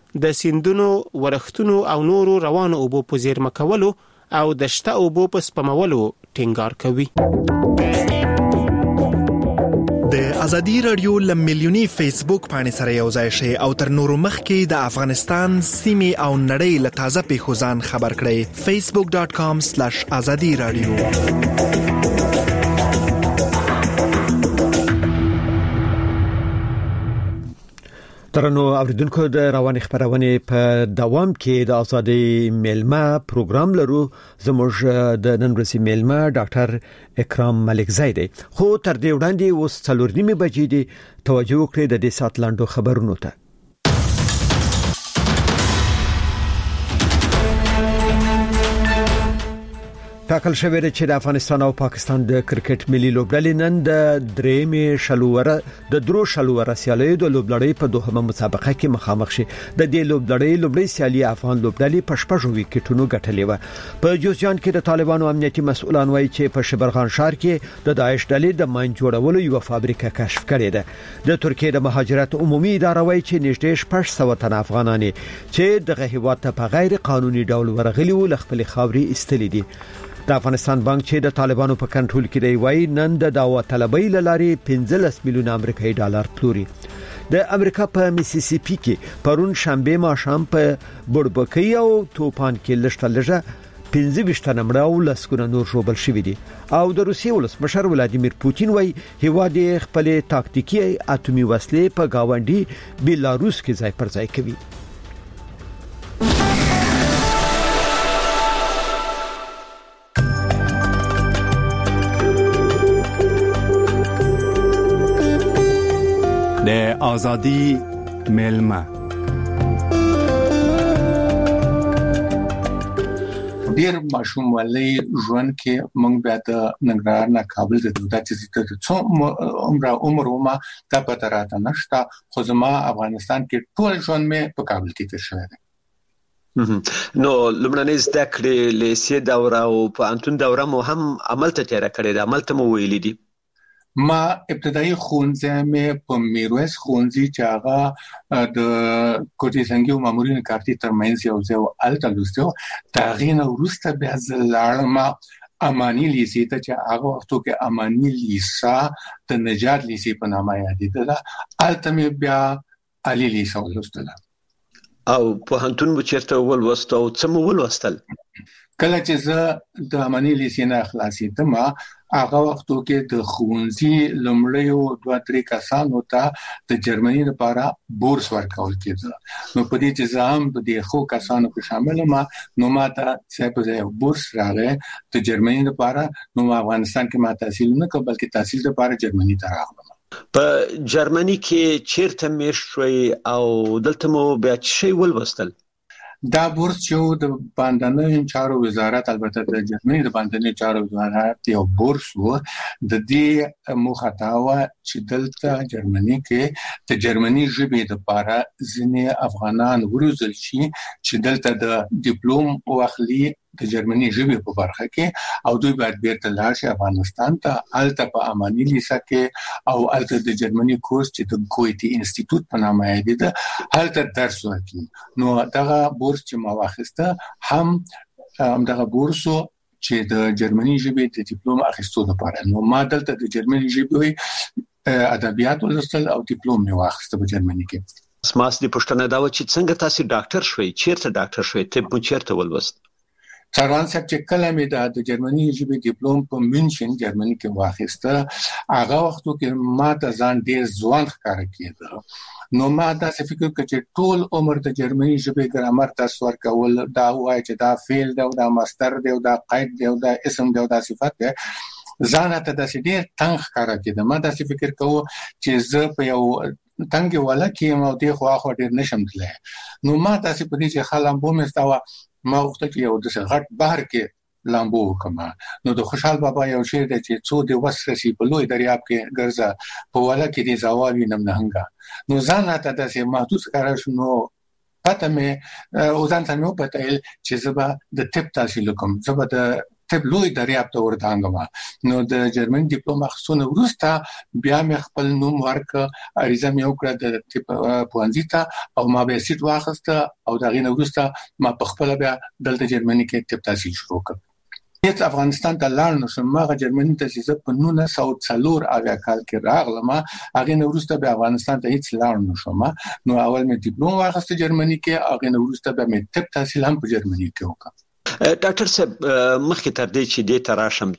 د سیندونو ورښتونو او نورو روانو اوبو په زیرمه کولو او د شته اوبو په سپمولو ټینګار کوي. د ازادي رادیو لملیونی فیسبوک باندې سره یو ځای شي او تر نورو مخکې د افغانستان سیمه او نړۍ له تازه پیښو ځان خبر کړئ. facebook dot com slash azadi radio. ترنو اوریدونکو د رواني خبرونه په دوام کې د ازادي میلمه پروګرام لرو. زموږ د نن ورځې میلمه ډاکټر اکرام ملک زیدی خو تر دې وړاندې اوس څلور نیمه بجې دي. توجه وکړئ د دې سات لاندو خبرونو ته. ټاکل شوی دی چې د افغانستان او پاکستان د کرکټ ملي لوبډلې نن د درېمې شلوره د درو شلوره سیالیو د لوبډلې په دوهمه مسابقه کې مخامخ شي. د دې لوبډلې لوبډلې سیالي افغان لوبډلې په شپږ وکټونو ګټلې و. په جوزجان کې د طالبانو امنیتي مسؤلان وایي چې په شبرغان ښار کې د داعش ډلې د ماین جوړولو یو فابریکه کشف کړې ده. د ترکیه د مهاجرت عمومي اداره وایي چې نږدې شپږ سوه تن افغانان چې دغه هیواد ته په غیر قانوني ډول ورغلي و له خپل خاورې ایستلې دي. د افغانستان بانک چې د طالبانو په کنټرول کې دی وایي نن د دعوه طلبۍ لارې پنځلس میلیون امریکایي ډالر پلوري. د امریکا په میسیسیپي کې پرون شنبه ماښام په بوربکۍ او توپان کې لږه لږه پنځه ویشت نمبر او لسګونه نور ژوبل شوي دي. او د روسیې ولسمشر ولادیمیر پوتین وایي هیواد خپل تاکتیکي اټومي وسلې په گاونډي بیلاروس کې ځای پر ځای کوي. د ازادي میلمه ډیر ماشوم ولې ژوند کې موږ بیا د ننګرهار نه کابل ته د داتې ته څو عمر عمر وما د پتراته نشته خو زما افغانستان کې ټول ژوند مې په کابل کې تیر شوی دی. نو لمړنۍ زده کړې لیسې دوره او په انتون دوره مو هم عمل ته تیر کړی دی. عمل ته مو ویلي دي. ما ابتدایي ښوونځی مې په میرویس ښوونځي چې هغه د کوټې زنګي او مامورین کارتي ترمنځ یو ځای و هلته لوستی و. د هغې نه وروسته بیا زه لاړم اماني لیسې ته چې هغه وختو کې اماني لیسا د نجات لیسې په نامه یادېدله. هلته مې بیا عالي لیسه ولوستله. او پوهنتون مو چېرته ولوست او څه مو ولوستل؟ کله چې زه د اماني لیسې نه خلاصېدم هغه وختو کې د ښوونځي لومړیو دوه درې کسانو ته د جرمني لپاره بورس ورکول کېده. نو په دې چې زه هم په دې ښو کسانو کې شامل یم نو ما ته ځای په ځای بورس راغی د جرمني لپاره. نو ما افغانستان کې ما تحصیل نه کړ بلکې تحصیل لپاره جرمني ته راغلم. په جرمني کې چیرته میشت شوي او دلته مو بیا څه شی ولوستل؟ دا بورس چې د باندنیو چارو وزارت البته د جرمني د باندنیو چارو وزارت یو بورس و. د دې موخه دا و چې دلته جرمني کې د جرمني ژبې لپاره ځینې افغانان وروزل شي چې دلته د ډیپلوم واخلي د جرمني ژبې په برخه کې او دوی باید بیرته لاړ شي افغانستان ته. هلته په اماني لیسه کې او هلته د جرمني کورس چې د ګویتي انسټیټیوټ په نامه یادېده هلته درس ورکوي. نو دغه بورس چې ما واخیسته هم همدغه بورس چې د جرمني ژبې د ډیپلوم اخیستو لپاره. نو ما دلته د جرمني ژبې ادبیات ولوستل او ډیپلوم مې واخیسته په جرمني کې. سماس دې پوښتنه دا و چې څنګه تاسو ډاکټر شوي؟ چیرته ډاکټر شوي؟ طب مو چیرته ولوست؟ څاروان صاحب چې کله مې د جرمني ژبې ډیپلوم په مونشن جرمني کې واخیسته هغه وختو کې ما ته ځان ډیر ځوان ښکاره کېده. نو ما داسې فکر وکړ چې ټول عمر د جرمني ژبې ګرامر درس ورکول دا وایي چې دا فعل دی او دا مصدر دی او دا قید دی او دا اسم دی او دا صفت دی ځان ته داسې ډیر تنګ ښکاره کېده. ما داسې فکر کوم چې زه په یو تنګ ولا کې مو دې خو خو ډیر نشم تللی. نو ما داسې په دې چې خلم بو مې استوا ما وخت کې یو د غټ بحر کې لامبو وکم. نو د خوشحال بابا یو شعر دی چې څو د وسرسي په لوی دریاب کې ګرځا په ولا کې دې زاوی نم نهنګا. نو ځان ته داسې محسوس کړم شنو پته مې او ځان ته نو پته چې زبا د طب تحصیل کوم. زبا د طب لوی دریاب ته ورتانګم نو د جرمن ډیپلوم اخصونه ورسته بیا مې خپل نوم ورک اړیزه مې وکړه د طب پوهنځي ته او ما به سیټ واخسته او دا غینه ورسته ما په خپل بیا دلته جرمني کې طب تحصیل شروع کړ هیڅ افغانستان ته لاړ نشم ما جرمني ته چې په نولس سوه څلور اویا کال کې راغلم هغه نو ورسته به افغانستان ته هیڅ لاړ نشم نو اول مې ډیپلوم واخسته جرمني کې هغه نو ورسته به مې طب تحصیل هم په جرمني کې وکړ ډاکټر صاحب مخکې تر دې چې دې تراشم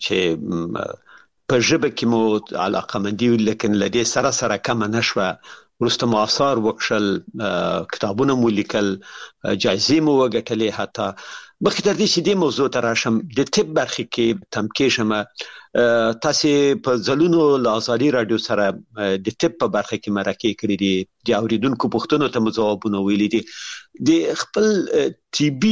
چې په ژبه کې مو علاقه مندي لیکن لدې سره سره کم نشوه ورسته مو آثار وکړل کتابونه مو لیکل جایزې مو وګټلې حتی مخکې تر دې چې دې موضوع ته راشم د طب برخه کې تمکې شمه تاسو په ځلونو له ازادي رادیو سره د طب په برخه کې مرکه کړې دي د اوریدونکو پوښتنو ته ځوابونه ویلي دي د خپل طبي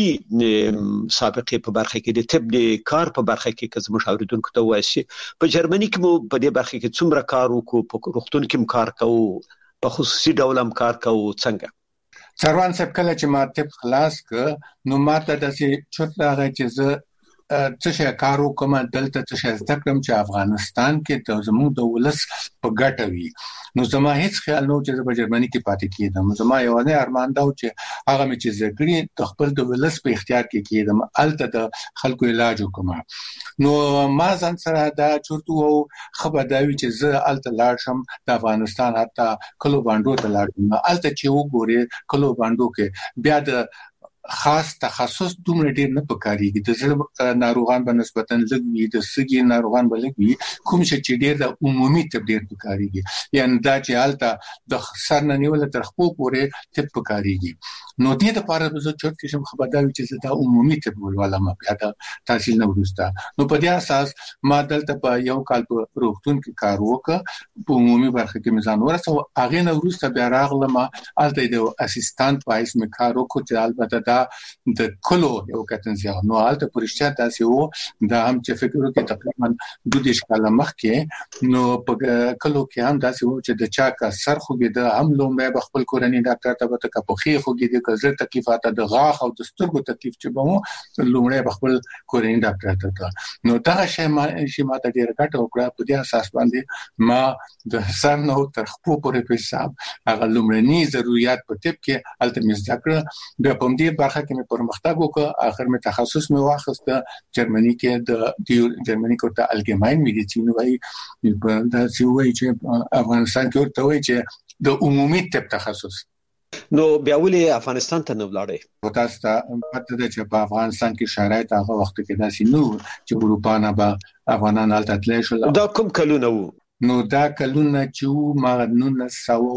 سابقه په برخه کې د طب د کار په برخه کې که زموږ اوریدونکو ته وایي په جرمني کې مو په دې برخه کې څومره کار وکړو په روغتون کې کار کوو په خصوصي ډول هم کار کوو څنګه سروان صاحب کله چې ما طب خلاص ک نو ماته د څه چوت راغی چې زه څه شي کار وکم دلته څه شي زده کړم چې افغانستان کې د زموږ د ولس په ګټه وي نو زما هیڅ خیال نه و چې په جرمني کې پاتې کېدم زما یو نه ارمان دا و چې هغه مې چې زګړي د خپل د ولس په اختیار کې کېدم الته د خلکو علاج وکم نو ما ځان سره دا چورته وو خبرداري چې زه الته لاړ شم د افغانستان حتی کلو باندې ته لاړ شم الته چې وګوري کلو باندې کې بیا د خاص تخصص دومره ډیر نه پکاريږي د زړه ناروغان په نسبتا لږ د سګي ناروغان بلګي کوم چې ډیر د عمومي طب ډیر پکاريږي یعنی دا چې حالت د سر نه نیول تر خپل پورې طب پکاريږي نو دې د پاره د چورت شم خبرداري چې دا عمومي طب ولوالم بیا د تحصیل نه ورسته نو په دې اساس ما دلته په یو کال په روغتون کې کار وکړ په عمومي برخه کې میزان ورسو هغه نه ورسته بیا راغلم الته د اسسټانټ پایس مې کار وکړ چې البته د کلو یو کتن زیاو نو حالت پرشتیا تاسو وو دا هم چې فکر وکړي تقریبا دوه دیش کاله مخکې نو په کلو کې هم تاسو وو چې د چا کا سر خوګي د هم لومبه خپل کورنۍ ډاکټر ته وته په خې خوګي د کزر تکلیفات د غاخ او د سترګو تکلیف چې به لومړی خپل کورنۍ ډاکټر ته نو دا شی ما شي ما ته ډیر کټ وکړه په دې اساس باندې ما د سر نو تر خپل پورې په حساب هغه لومړني ضرورت په طب کې الته مزدکړه د پم دې برخه کې مې پرمختګ وکړ اخر مې تخصص مې واخیسته جرمني کې د جرمني کې ته الګماین میډیسین وایي دا چې وایي چې افغانستان کې ورته وایي چې د عمومي طب تخصص نو بیا ولې افغانستان ته نه ولاړې تاسو ته پته ده چې په افغانستان کې شرایط هغه وخت کې داسې نو چې اروپا نه به افغانان الته تللی شول دا کوم کلونه وو نو دا کلونه چې ما نولس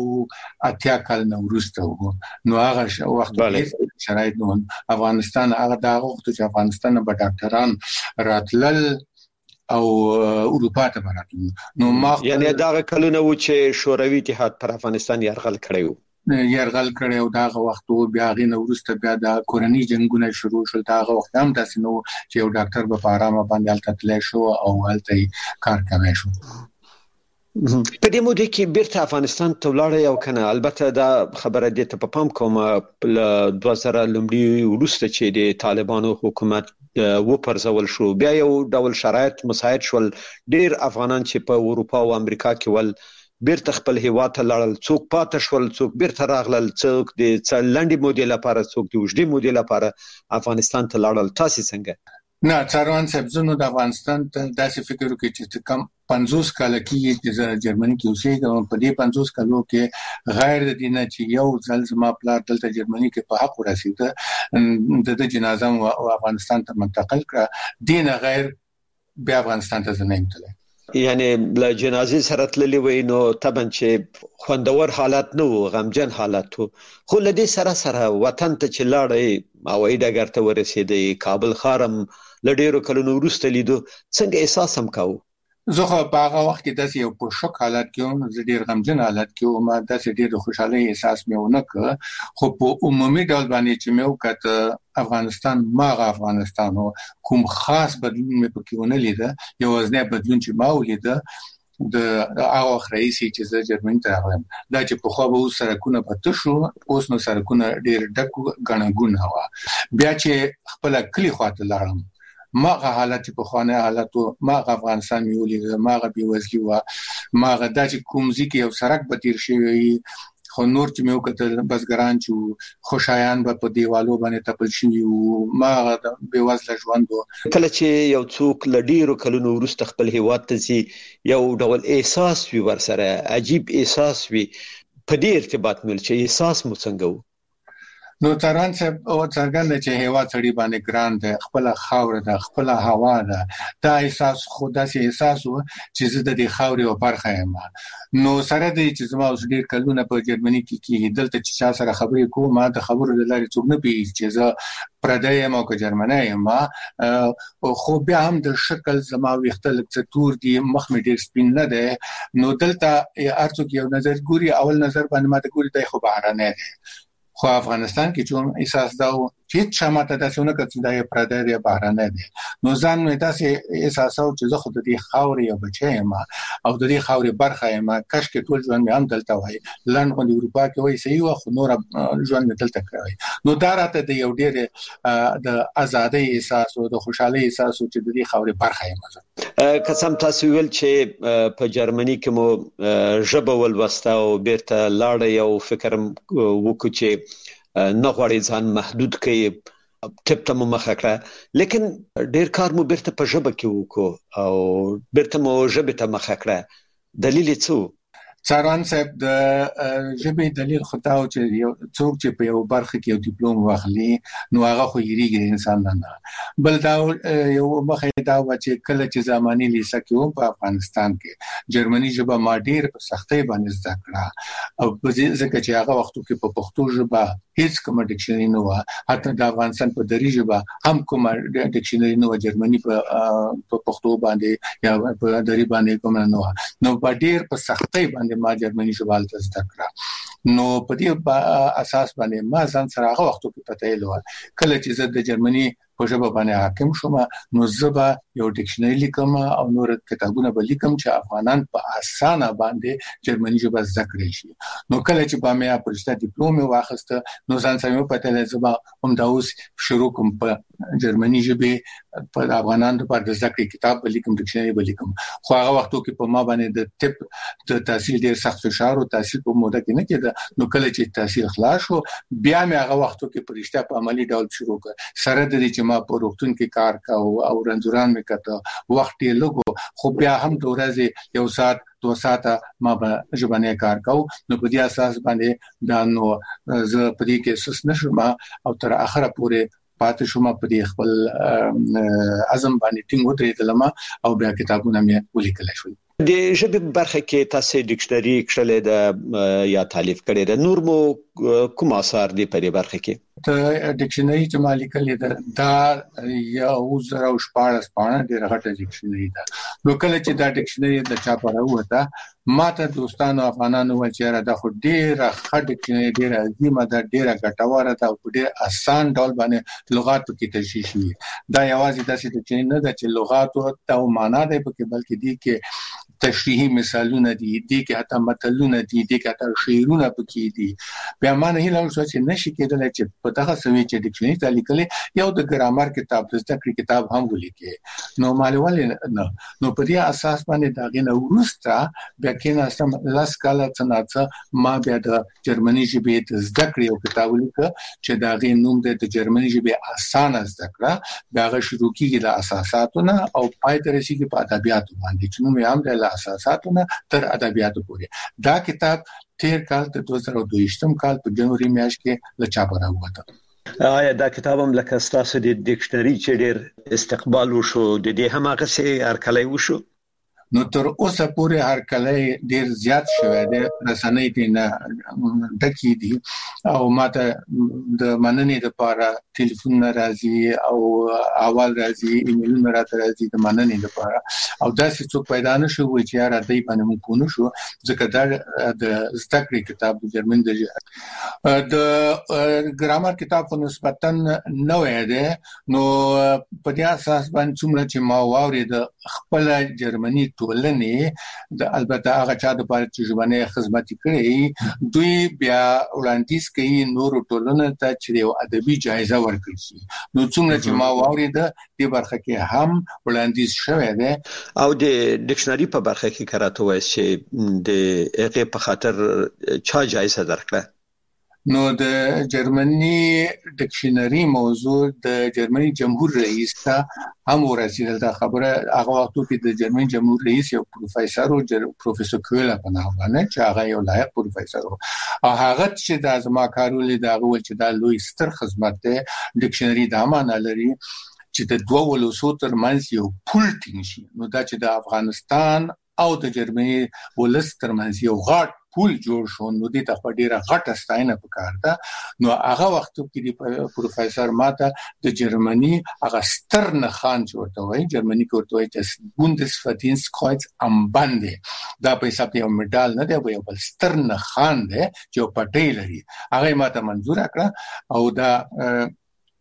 سوه اتیا کال نو ورسته وو نو هغه وخت کې شرایط نو افغانستان هغه دا وخت چې افغانستان به ډاکټران راتلل او اروپا ته براتل نو ما یعنی دا کلونه و چې شوروي اتحاد پر افغانستان یرغل کړی و یرغل کړی او دا وخت بیا غي نو ورسته بیا د کورنۍ جنگونه شروع شول دا وخت هم تاسو نو چې یو ډاکټر په آرامه باندې الته تللی شو او الته کار کوي شو په دې موده کې بیرته افغانستان ته ولاړ یو کنه البته دا خبره دې ته په پام کوم په دوه زره لومړی ورسته چې د طالبانو حکومت و پرځول شو بیا یو ډول شرایط مساعد شول ډیر افغانان چې په اروپا او امریکا کې ول بیرته خپل هیواد ته لاړل څوک پاتې شول څوک بیرته راغلل څوک د څلندې مودې لپاره څوک د وجدي مودې لپاره افغانستان ته لاړل تاسو څنګه نه څاروان صاحب زنو د افغانستان ته داسې فکر وکړي چې کم پنځوس کال کې چې جرمني کې اوسېږم په دې پنځوس کالو کې غیر د دینه چې یو ځل زما پلار دلته جرمني کې په حق ورسېده د جنازه او افغانستان ته منتقل کړ دینه غیر بیا افغانستان ته نه تللی یعنی ل جنازې سره تللی وای نو طبعا چې خوندور حالت نه و غمجن حالت و خو لدې سره سره وطن ته چې لاړې او ایډه ګرته ورسېدې کابل خارم لډیرو کلونو وروسته لیدو څنګه احساس هم کاوه زه خو په هغه وخت کې داسې یو په شوک حالت کې وم زه ډېر غمجن حالت کې وم داسې ډېر خوشحالي احساس مې ونه کړ خو په عمومي ډول باندې چې مې وکړ افغانستان ماغه افغانستان کوم خاص بدلون مې پکې ونه لیده یو ځنه بدلون چې ما ولیده د هغه رئیسي چې زه جرمني ته راغلم دا چې په خو به سرکونه پته شو اوس نو سرکونه ډېر ډک غنګون هوا بیا چې خپل کلی خواته لاړم ماغه حالت په خوانه حالت ماغه افغانستان یولې ماغه بیوزلی و ماغه د کوم ځکه یو سرک به تیر شي خو نور چې مې وکړل بسګران چې خوشایان به په دیوالو باندې تپل شي او ما به وزله ژوند کله چې یو څوک لډیرو کلونو وروسته خپل هیواد ته ځي یو ډول احساس وي ورسره عجیب احساس وي په دې ارتباط مل چې احساس مو څنګه و نو تران صاحب او څنګه چې هوا سړی باندې ګران ده خپل خاور ده خپل هوا ده دا احساس خدا سي احساس و چې زه د دې خاورې او برخه یم نو سره د چې زما اوس ډیر کلونه په جرمني کې کې دلته چې چا سره خبرې کوم ما د خبرو د لارې څوک نه پیږي چې زه پردی یم او که جرمنی یم او خو بیا هم د شکل زما ویختل څه تور دي مخ مې ډیر سپین نه ده نو دلته ارڅوک یو نظر ګوري اول نظر باندې ما ته ګوري ته خو بهرانه ده خو افغانستان کې چون احساس دا و چې شماته داسونه کړي دا یې پردی دی بهرانه دی نو ځان مې داسې احساس او چې زه خو د دې خاورې یو بچی یم او د دې خاورې برخه یم کاش کې ټول ژوند مې هم دلته وای لن غو د اروپا کې وای صحیح و خو نور ژوند مې دلته کړی نو دا راته د یو ډېر د ازادۍ احساس او د خوشحالۍ احساس چې د دې خاورې برخه یم قسم تاسو ویل چې په جرمني کې مو ژبه ولوسته او بیرته لاړ یو فکر وکړ چې نه غواړي ځان محدود کړي ټپ ته مو مخه کړه لیکن ډیر کار مو بیرته په ژبه کې وکړو او بیرته مو ژبه ته مخه کړه دلیل څه څاران صاحب د ژبې دلیل خدای او چې یو څوک چې په یو برخه کې یو ډیپلوم واخلي نو هغه خو یریږي انسان نه بل دا یو مخه دا و چې کله چې زماني لیسه کې په افغانستان کې جرمني ژبه ما ډیر په سختۍ باندې زده کړه او ځکه چې هغه وختو کې په پښتو ژبه هیڅ کوم ډکشنري نه و حتی د افغانستان په دری ژبه هم کوم ډکشنري نه و جرمني په پښتو باندې یا په دری باندې کوم نه و نو په ډیر په سختۍ باندې ما جرمني ژبه زده کړه نو په دې اساس باندې ما ځان سره هغه وختو کې پته ایلو کله چې زه د جرمني په ژبه باندې حاکم شوم نو زبا یو ډکشنري لیکم او نور کتابونه به لیکم چې افغانان په اسانه باندې جرمني ژبه زده کړی شي نو کله چې با مې پرشته ډیپلوم واخسته نو ځان سره په تل زبا هم دا اوس شروع کوم په جرمني ژبه په افغانان د پر زده کړی کتاب به لیکم ډکشنري به لیکم خو هغه وختو کې په ما باندې د ټپ د تحصیل ډیر سخت فشار او تحصیل په موده کې نه کېده نو کله چې تحصیل خلاص شو بیا مې هغه وختو کې پرشته په عملی ډول شروع کړ سره د دې چې ما په روغتون کې کار کاوه او رنځوران مې کته وخت یې لګو خو بیا هم د ورځې یو ساعت دو ساعته ما به ژبنی کار کاوه نو په دې اساس باندې دا نو زه په دې کې سس نشم او تر اخره پورې پاتې شوم په دې خپل عزم باندې ټینګ ودرېدلم او بیا کتابونه مې ولیکل شول د ژبې برخه کې تاسو ډکشنري کړلې ده یا تالیف کړې ده نور مو کوم اثر دی په دې برخه کې ته ډکشنري چې ما لیکلې ده دا یو زره او شپږ پاڼه ډېر غټه ډکشنري ده نو کله چې دا ډکشنري د چا پر وته ما ته دوستانو افغانانو ول چې را د خو ډېر غټه ډکشنري ډېر عظیمه ده ډېر ګټوره ده او ډېر آسان ډول باندې لغات کې تشریح شي دا یوازې د ډکشنري نه ده چې لغات او معنا ده په بلکې دي کې تشریحي مثالونه دي دي کې حتی متلونه دي دي کې حتی شعرونه پکې دي بیا ما نه هیله وشو چې نشي کېدل چې په دغه سوي چې ډکشنري ته لیکلې یو د ګرامر کتاب د زده کړې کتاب هم ولیکې نو مالوال نه نو په دې اساس باندې دا غنه ورسته بیا کې نه سم لاس کاله څنګه ما بیا د جرمني ژبې د زده کړې او کتاب ولیک چې دا غي نوم د جرمني ژبې اسانه زده کړه دا شروع کیږي د اساساتونه او پای ته رسیدي په ادبیاتو باندې چې نو هم د اساساتونه تر ادبیاتو پورې دا کتاب تیر کال د دوه زره دوه کال په جنوري میاشت کې له چاپ راووته آیا دا کتاب هم لکه ستاسو د ډکشنري چې ډېر استقبال وشو د دې هم هغه څه هرکلی وشو نو تر اوسه پورې هرکلی ډیر زیات شوی دی رسنۍ دې نه ډکې دي او ماته د مننې لپاره ټلیفون راځي او اول راځي ایمیلونه راته راځي د مننې لپاره او داسې څوک پیدا نشو چې یاره دای باندې مونږ پونه شو ځکه دا د زده کړې کتاب د جرمن د ګرامر کتاب په نسبتا نوې ده نو په دې اساس باندې څومره چې ما واورید خپل جرمني ټولنې د البته هغه چا د پاره چې ژبنه خدمت کړي دوی بیا وړاندیز کوي نور ټولنه ته چې یو ادبي جایزه ورکړي شي. نو څومره چې ما واورید د برخه کې هم وړاندیز شوی دی او د ډکشنری په برخه کې کراته وایي چې د هغه په خاطر چا جایزه درکړه. نو د جرمني ډکشنری موضوع د جرمني جمهور رئیس ته هم ورسېدل. دا خبره هغه وخت کې د جرمني جمهور رئیس یو پروفیسور او پروفیسور کولا په نامه باندې چې هغه یو لایق پروفیسور او هغه چې د ازما کارولې دا غوښتل چې دا لوی ستر خدمت ده. ډکشنری دا معنی لري چې د دوه ولوسو ترمنځ یو پول ټینګ شي. نو دا چې د افغانستان او د جرمني ولس ترمنځ یو غاټ پول جوړ شو نو د ته ډیره غټه ستاینه پکار ده. نو هغه وخت کې د پروفیسور ماته د جرمني هغه سترن خان ورته وایي جرمني کې ورته وایي چې بوندسفردینسtkreuz am Bande دا په حساب یو مډال نه دی یو بل سترن خان دی چې پټی لري. هغه ماته منزور کړه او دا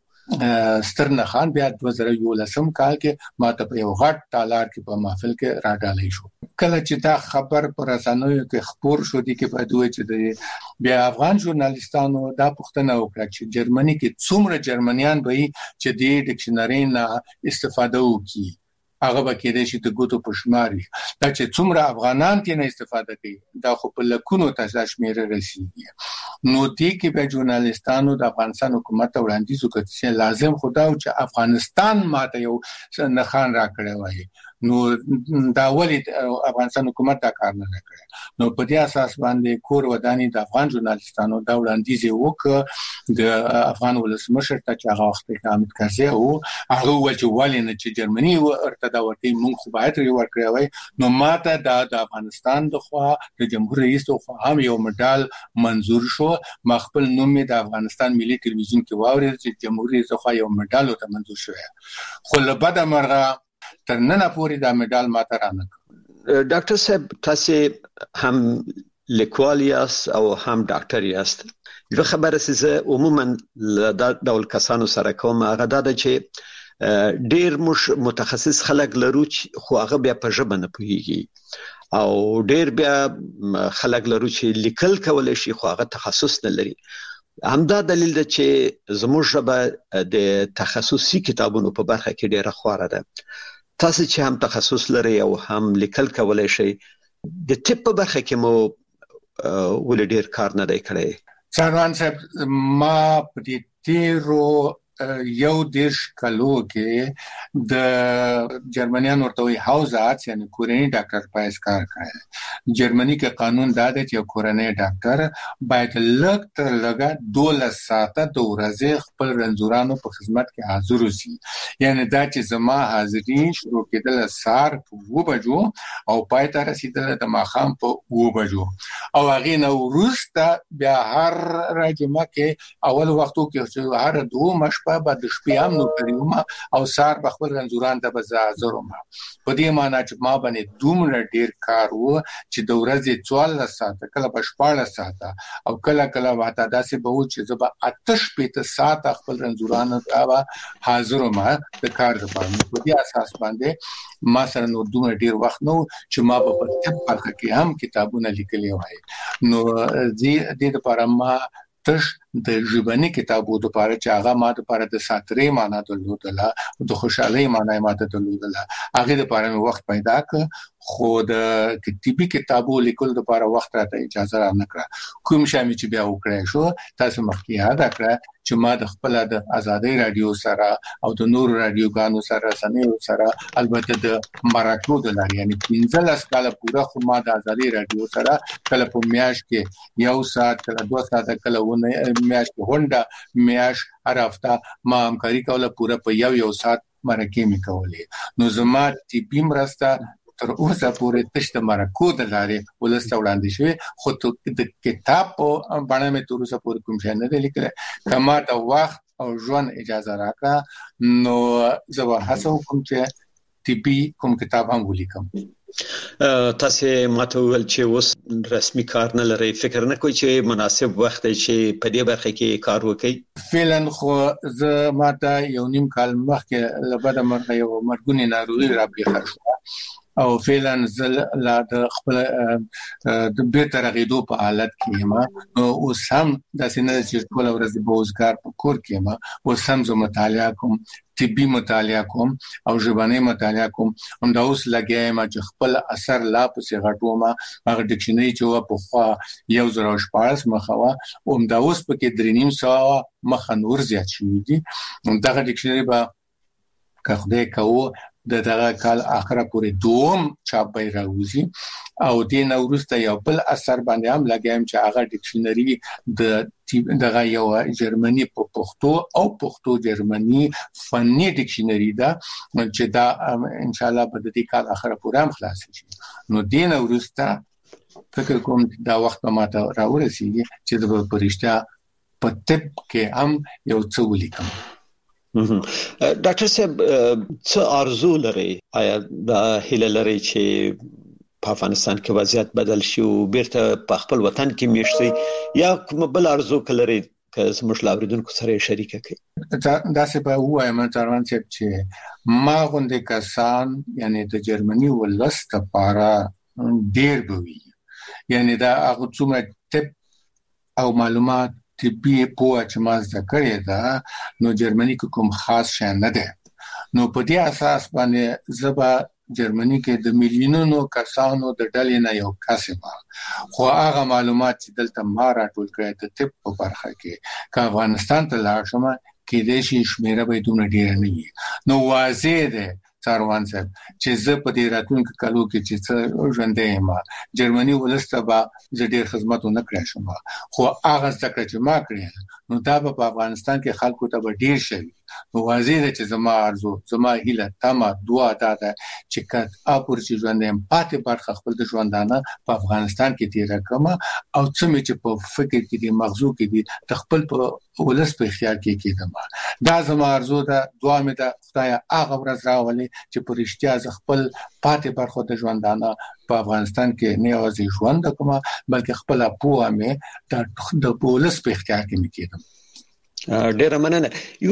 سترن خان بیا دوه زره یولسم کال کې ماته په یو غټ تالار کې په محفل کې راډالې شو. کله چې دا خبر پر رسنیو کې خبر شو دي کې په دوی چې بیا افغان ژورنالیستانو دا پوښتنه وکړه چې جرمني کې څومره جرمنیان به چې د ډکشنری نه استفاده وکړي هغه به کېدای شي د ګوتو په شمار وي. دا چې څومره افغانان ترې نه استفاده کوي دا خو په لکونو ته شمیره رسیږي. نو دې کې به ژورنالیستانو د افغانستان حکومت ته وړاندیز وکړ چې لازم خو دا چې افغانستان ماته یو نښان راکړی وای. نو دا ولې افغانستان حکومت دا کار نه کړی. نو په دې اساس باندې کور ودانی د افغان ژورنالیستانو دا وړاندیز وکړ د افغان ولسمشر ته چې هغه وخت کې حامد کرزي او هغه ول چې ولې نه چې جرمني ورته دا ورته مونږ خو باید یې ورکړی وای. نو ماته دا د افغانستان د خوا د جمهور رئیس خو هم یو مډال منزور شو. ما خپل نوم د افغانستان ملي ټلویزیون کې واورید چې جمهور رئیس خو یو مډال ته منزور شوی. خو له بده مرغه تر نن پورې دا مډال ماته رانه. ډاکټر صاحب تاسو هم لیکوال یاست او هم ډاکټر یاست. یو خبره چې عموما د ډول کسانو سره کوم هغه دا چې ډیر مش متخصص خلک لرو خو هغه بیا په ژبه نه پوهیږي او ډیر بیا خلک لرو چې لیکل کولای شي خو هغه تخصص نه لري. همدا دلیل ده چې زموږ ژبه د تخصصي کتابونو په برخه کې ډیره خواره ده. تاسو چې هم تخصص لري او هم لیکل کولای شئ د ټیپ په برخه کې مو ول ډیر کار نه دی کړی. څنګه صاحب ما په دې تیرو یو دیش کلو کې د جرمنیان ورته وی هاوزات یعنی کورنی ډاکټر پایس کار کوي. جرمني کې قانون دا دی چې کورنی ډاکټر باید لږ تر لږه دولس ساعته د ورځې خپل رنځورانو په خدمت کې حاضر وي. یعنی دا چې زما حاضري شروع کېدل سار په و بجو او پای ته رسیدل د ماخام په و بجو او هغه نو وروسته بیا هر راجمه کې اول وختو کې چې هر دوه مش په بعد شپې هم نو کړیوم او سار په خپل رنځوران ته بزازروم. په دې معنی چې ما باندې دومره ډیر کار وو چې د ورځې څوارلس ساعته کله په شپاړس ساعته او کله کله واته داسې به و چې زه به اته شپېته ساعته خپل رنځوران ته حاضروم د کار لپاره. په دې اساس باندې ما سره نو دومره ډیر وخت نو چې ما په طب برخه کې هم کتابونه لیکلي وای. نو دې دې لپاره ما تش د ژبني کتابو د لپاره چې هغه ما د لپاره د ساترې معنا درلودله د خوشحالي معنا ماته درلودله هغه د لپاره وخت پیدا ک. خو د کتابي کتابو لیکل د لپاره وخت راته اجازه را نه کړه. کوم شامل چې بیا وکړای شو تاسو مخکې یاد کړه چې ما د خپل د آزادۍ رادیو سره او د نور رادیوګانو سره سنیو سره البته د مراکو د لاري یعنی پنځلس کاله پورا خو ما د آزادۍ رادیو سره کله په میاش کې یو ساعت کله دوه ساعت کله ونه میاش کې هونډه میاش هر هفته ما همکاري کوله پورا په یو یو ساعت مرکه می کولې. نو زما ټیپی مرسته تر اوسه پورې تشته مرکو د لارې ولسته وړاندې شوی خو د کتاب په باندې مې تر اوسه پورې کوم شی نه لیکل. کما د وخت او ژوند اجازه راکړه نو زه به هڅه وکم چې طبي کوم کتاب هم ولیکم. تاسو ماته ول چې اوس رسمي کار نه لري فکر نه کوئ چې مناسب وخت چې په دې برخه کې کار وکړي؟ فعلا خو زه ماته یو نیم کال مخکې لبد مرغه یو مرګونی ناروغي را پیښه شو او فعلا زل لا د خپل د بیرته رغیدو په حالت کې ما اوس هم د سینې چې ټول ورځ به اوسګار په کور کې ما اوس هم زه مطالعه کوم طبي مطالعه کوم او ژبنی مطالعه کوم هم دا اوس لګیایم چې خپل اثر لا پسې غټوم هغه ډکشنری چې په خوا یو زره شپږ مخوا او هم دا اوس په کې درې نیم ساعه مخ نور زیات شوی دي دغه ډکشنری به که خدای کوو د دغه کال اخره پورې دوم چاپ به راوځي او د نورسته یو بل اثر باندې هم لګایم چې هغه ډکشنری د دغه یو جرمني په پښتو او پښتو جرمني فني ډکشنری دا چې دا ان شاء الله په دې کال اخره پورې هم خلاص شي نو د نورسته فکر کوم دا وخت ماته راورسیږي چې د پرشتہ په طب کې هم یو څه ولیکم. ډاکټر صاحب څه ارزو لري آیا د هیله لري چې په افغانستان کې وضعیت بدل شي او بیرته په خپل وطن کې میشتي یا کوم بل ارزو کلري که زموږ لاوریدونکو سره شریک کړي؟ دا څه به وایم تران چې ما غونډه کسان یعنی د جرمني ولست لپاره ډیر بوي یعنی دا هغه څومره ټپ او معلومات طبي په چې ما زده کړی دا نو جرمني کوم خاص شي نه ده نو په دې اساس باندې زبا جرمني کې د میلیونونو کسانو د ډلې نه یو کسبه خو هغه معلومات چې دلته ما راټول کړی د طب په برخه کې که افغانستان ته لاړ شم کې د شي شمیره به دونه ډیر نه وي نو واضح ده څاروان صاحب چې زه په دې راتلونکو کالو کې چې څه ژوندې ما جرمني ولسته به زه ډیر خدمت نه کړی شم خو هغه ځکه چې ما کړی نو دا په افغانستان کې خلکو ته به ډیر شي نو واضح ده چې زما ارزو زما هیله تمه دعا ده چې کله اپور چې ژوندې پاتې برخه خپل د ژوندانه په افغانستان کې تیر کړم او څه چې په فکر کې دي مغزو کې دي د خپل په ولس په اختیار کې کېدم دا زما ارزو ده دعا مې ده خدای هغه ورځ راولي چې په رښتیا ز خپل پاتې برخه د ژوندانه په افغانستان کې نه یوازې ژوند کوم بلکې خپل پوهه مې د ولس په اختیار کې مې کېدم. ډیره مننه.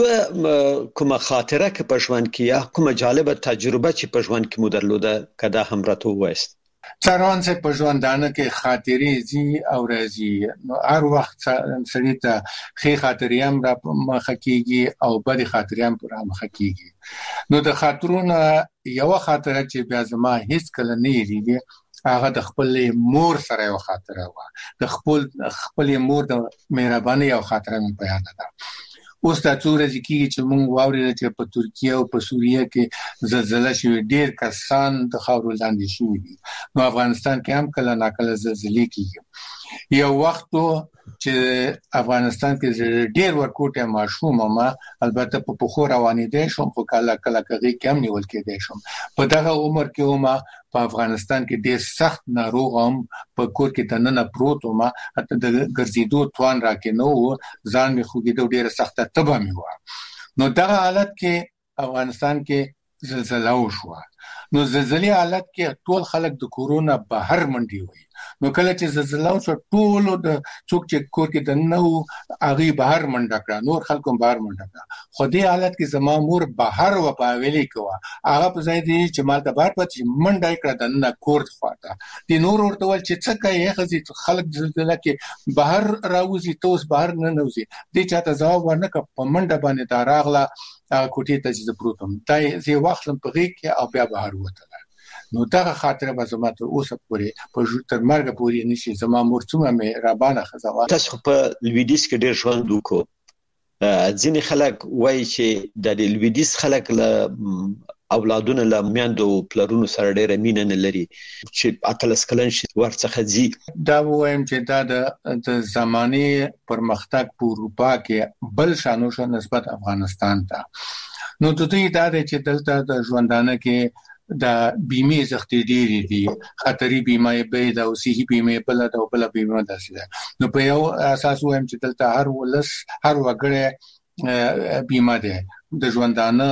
یو کومه خاطره کې په ژوند کې یا کومه جالبه تجربه چې په ژوند کې مو درلوده کدا هم راته وایست؟ څارون څه په ژوندانه کې خاطرې زی او راځي نو هر وخت سړی ته ښه خاطرې هم را مخ کیږي او بد خاطرې هم را مخ کیږي نو د خاطرونو یو خاطره چې بیا زما هیڅ کله نه یریږي هغه د خپل مور سره یو خاطره و د خپل خپل مور د مهرباني یو خاطره مې په یاد ده اوس د څوره ځکه چې مونږ واورید چې په ترکیه او په سوریه کې زلزلہ شوه ډیر کسان د خاورو لاندې شوي دي نو افغانستان کې هم کله ناکله زلزلې کیږي یو وخت چې افغانستان کې ډیر ورکوټه ماشوم ما البته په پخو روانې دي شوم خو کله کله کوي کم نیول کېدای شم په دغه عمر کې ما په افغانستان کې ډیر سخت ناروغ هم په کور کې تننه پروت ما حتی د ګرځېدو توان راکې نو ځان می خوګېدو ډیر سخت تبه می و نو دغه حالت کې افغانستان کې زلزلہ وشوه نو زلزلې حالت کې ټول خلک د کورونا بهر منډي وي نو کله چې زلزلہ وشو ټول د څوک چې کور کې د نو اغي بهر منډه کړه نور خلکو بهر منډه کړه خو دې حالت کې زما مور بهر و پاویلې کوه هغه په ځای دی چې مال د بهر پاتې منډه کړه د نه کور خواته دي نور ورته ول چې څه کوي خزي خلک زلزلہ کې بهر راوځي توس بهر نه نوځي دې چاته ځواب ورنکړه په منډه باندې دا راغله کوټې ته چې پروتم دای زی واخلم په غیږ کې او بیا بهر وته نو دا خاطره به زما ته اوسه پورې په تر مرګ پورې نشي زما مور څومره مې رابانه خزوا تاسو په لویدیس کې ډیر ژوند وکړو ځینې خلک وایي چې د لویدیس خلک له اولادونه له میندو پلرونو سره ډیره مینه نه لري چې اتلس کلن شي ورڅخه زی دا وایم چې دا د زماني پرمختګ په اروپا کې بل شانو شو نسبت افغانستان ته نو ته دې دا چې دلته د ژوندانه کې د بیمه زختې ډېری دي خطري بیمه به د اوسې بیمه بل د بل بیمه داسې نو په یو اساس وایم چې دلته هر ولس هر وګړی بیمه ده د ژوندانه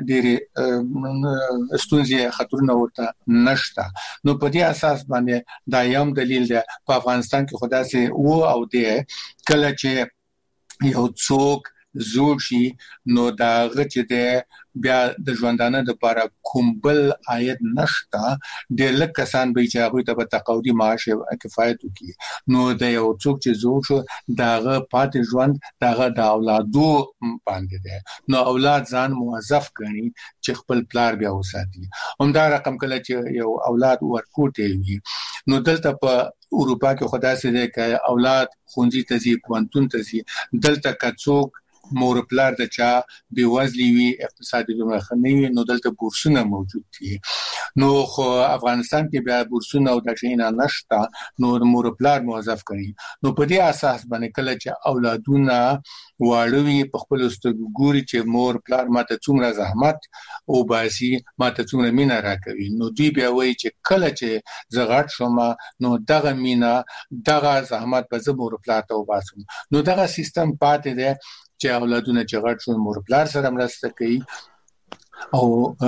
ډېری ستونزې خطرونه ورته نشته نو په دې اساس باندې دا یو دلیل دی په افغانستان کې خدا سي او او دی کله چې یو څوک زوړ شي نو دا غچ د بیا د ژوندانه د لپاره کوم بل عاید نشته د لک کسان به چې هغه ته په تقاعدي معاش کفایت وکړي نو د یو څوک چې زوړ شو داغه پاتې ژوند داغه د اولادو باندې ده نو اولاد ځان موظف کړي چې خپل پلار بیا وساتي همدا رقم کله چې یو اولاد ورکوټي وي نو دلته په اروپا کې خدای سي ده چې اولاد خونځي ته ځي پوانتون ته ځي دلته کڅوک مور پلار د چا بیوزلی وی اقتصادي مخنیوي نو دلته بورسونه موجود دي نو خو افغانستان کې بیا بورسونه او د شینه نشتا نو مور پلار موظف کړي نو په دې اساس باندې کله چې اولادونه واړوي په خپل ستګوري چې مور پلار ماته څومره زحمت او باسي ماته څومره مینا راکوي نو دوی بیا وایي چې کله چې زغړ شوم نو دغه مینا دغه زحمت به زه مور پلار ته وباسم نو دغه سیستم پاتې دی چې اولادونه چې غټ شو مور پلار سره مرسته کوي او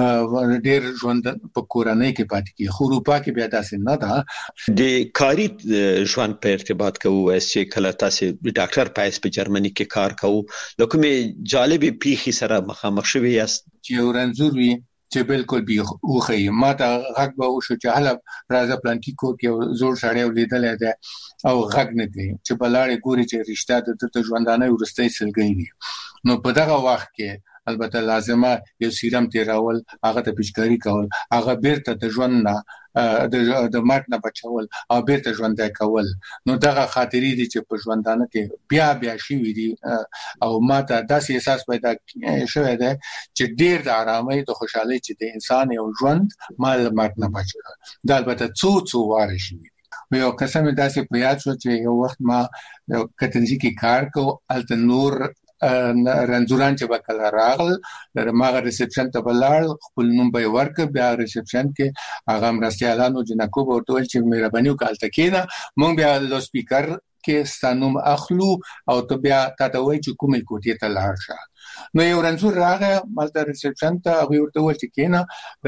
ډېر ژوند په کورنۍ کې پاتې کی خو اروپا کې بیا داسې نه ده د کاری ژوند په ارتباط کوو چې کله تاسو ډاکټر پایس په جرمني کې کار کوو لکه جالبي پیخي سره مخامخ شوی یاست چې ورنځور وي چې بالکل به اوخی ما ته غږ به وشو چې هله راځه پلانکی کو کې زوړ سړی ولیدل دی او غږ نه دی چې بلاړې ګوري چې رښتا د ژوندانه ورستۍ سلګي دي نو په دغه وخت کې البته لازمه یو سیرم تیراول هغه ته پچکاری کول هغه بیرته د ژوند نه د د مات نه بچول او بیرته ژوند کول نو دغه خاطرې دي چې په ژوندانه کې بیا بیا شي وي دي او ماته داسې احساس پیدا شوی دی چې ډیر د آرامۍ د خوشحالۍ چې د انسان یو ژوند مال مات نه بچول دا البته څو څو واره شي یو قسم داسې په یاد شو چې یو وخت ما کتنځي کې کار کو الته نور رنځوران چې وکړه راغل د ماغه ریسپشن ته بلار خپل نوم به ورک بیا ریسپشن کې هغه مرستيالانو جنکو به ټول چې مهرباني وکړه کېنا مونږ بیا لو سپیکر کې ستانوم اخلو او ته بیا تاسو وایي چې کومې کوټې ته لاړ شه نو یو رنځور راغی مالته ریسپشن ته هغه ورته وایي چې کېنا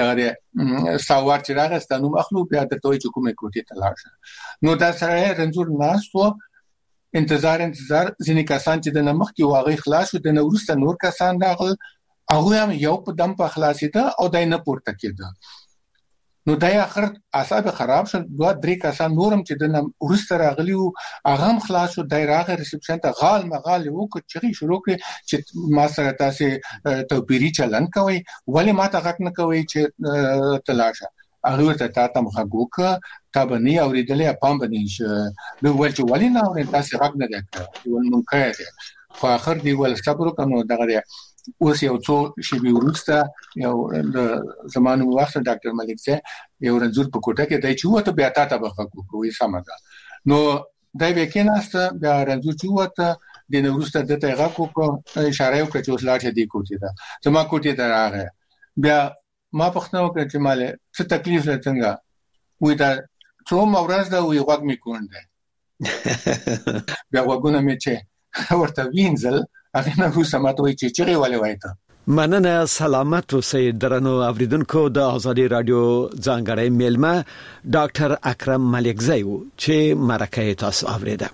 دا ساوار چې راغی ستانوم اخلو بیا ته وایي چې کومې کوټې ته لاړ شه نو دا سره رنځور ناستو انتظار انتظار ځینې کسان چې د نمخ کې واغې خلاص شو د نورسته نور کسان راغل هغه هم یو په دم په خلاصیده او دای نه پورته کېده نو دای اخر اعصاب خراب شول دوه درې کسان نورم چې د نورسته راغلی او هغه هم خلاص شو دای راغی ریسپشن ته غال مغال وکړي چې شروع کړي چې ما سره تاسو توپیری چلن کوي ولی ما ته غک نه کوي چې تلاشه هغه ورته تاسو مخګوک تا باندې اوریدلې پام باندې ش نو ورچ ولی نه اوري تاسو حق نه ده ول مونږ کړه خو اخر دی ول صبر وکړو دغه اوس یو څو شی ورسته یو د زمانو وخت ډاکټر ملک سه یو رنځور په کوټه کې دای چې وته بیا تاسو بخښو کوی سمدا نو دای به کېناسته بیا رنځور چې وته د نورسته د ته غاکو کو اشاره وکړه چې اوس لاړ دی کوټه ده زما کوټه ته راغی بیا ما پښتنو کې چې مال څه تکلیف لته وې دا څو مورز دا وی غوږ می کونده بیا وګونه می چې ورته وینځل هغه نه هو سماتوي چې چیرې ولې وایته مننه سلامت اوسئ درنو اوریدونکو د ازادي رادیو ځانګړی میلمه ډاکټر اکرم ملکزی و چې مرکه تاسو اوریده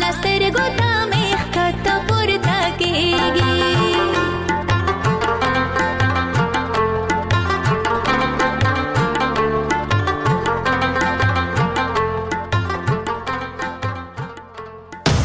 سترګو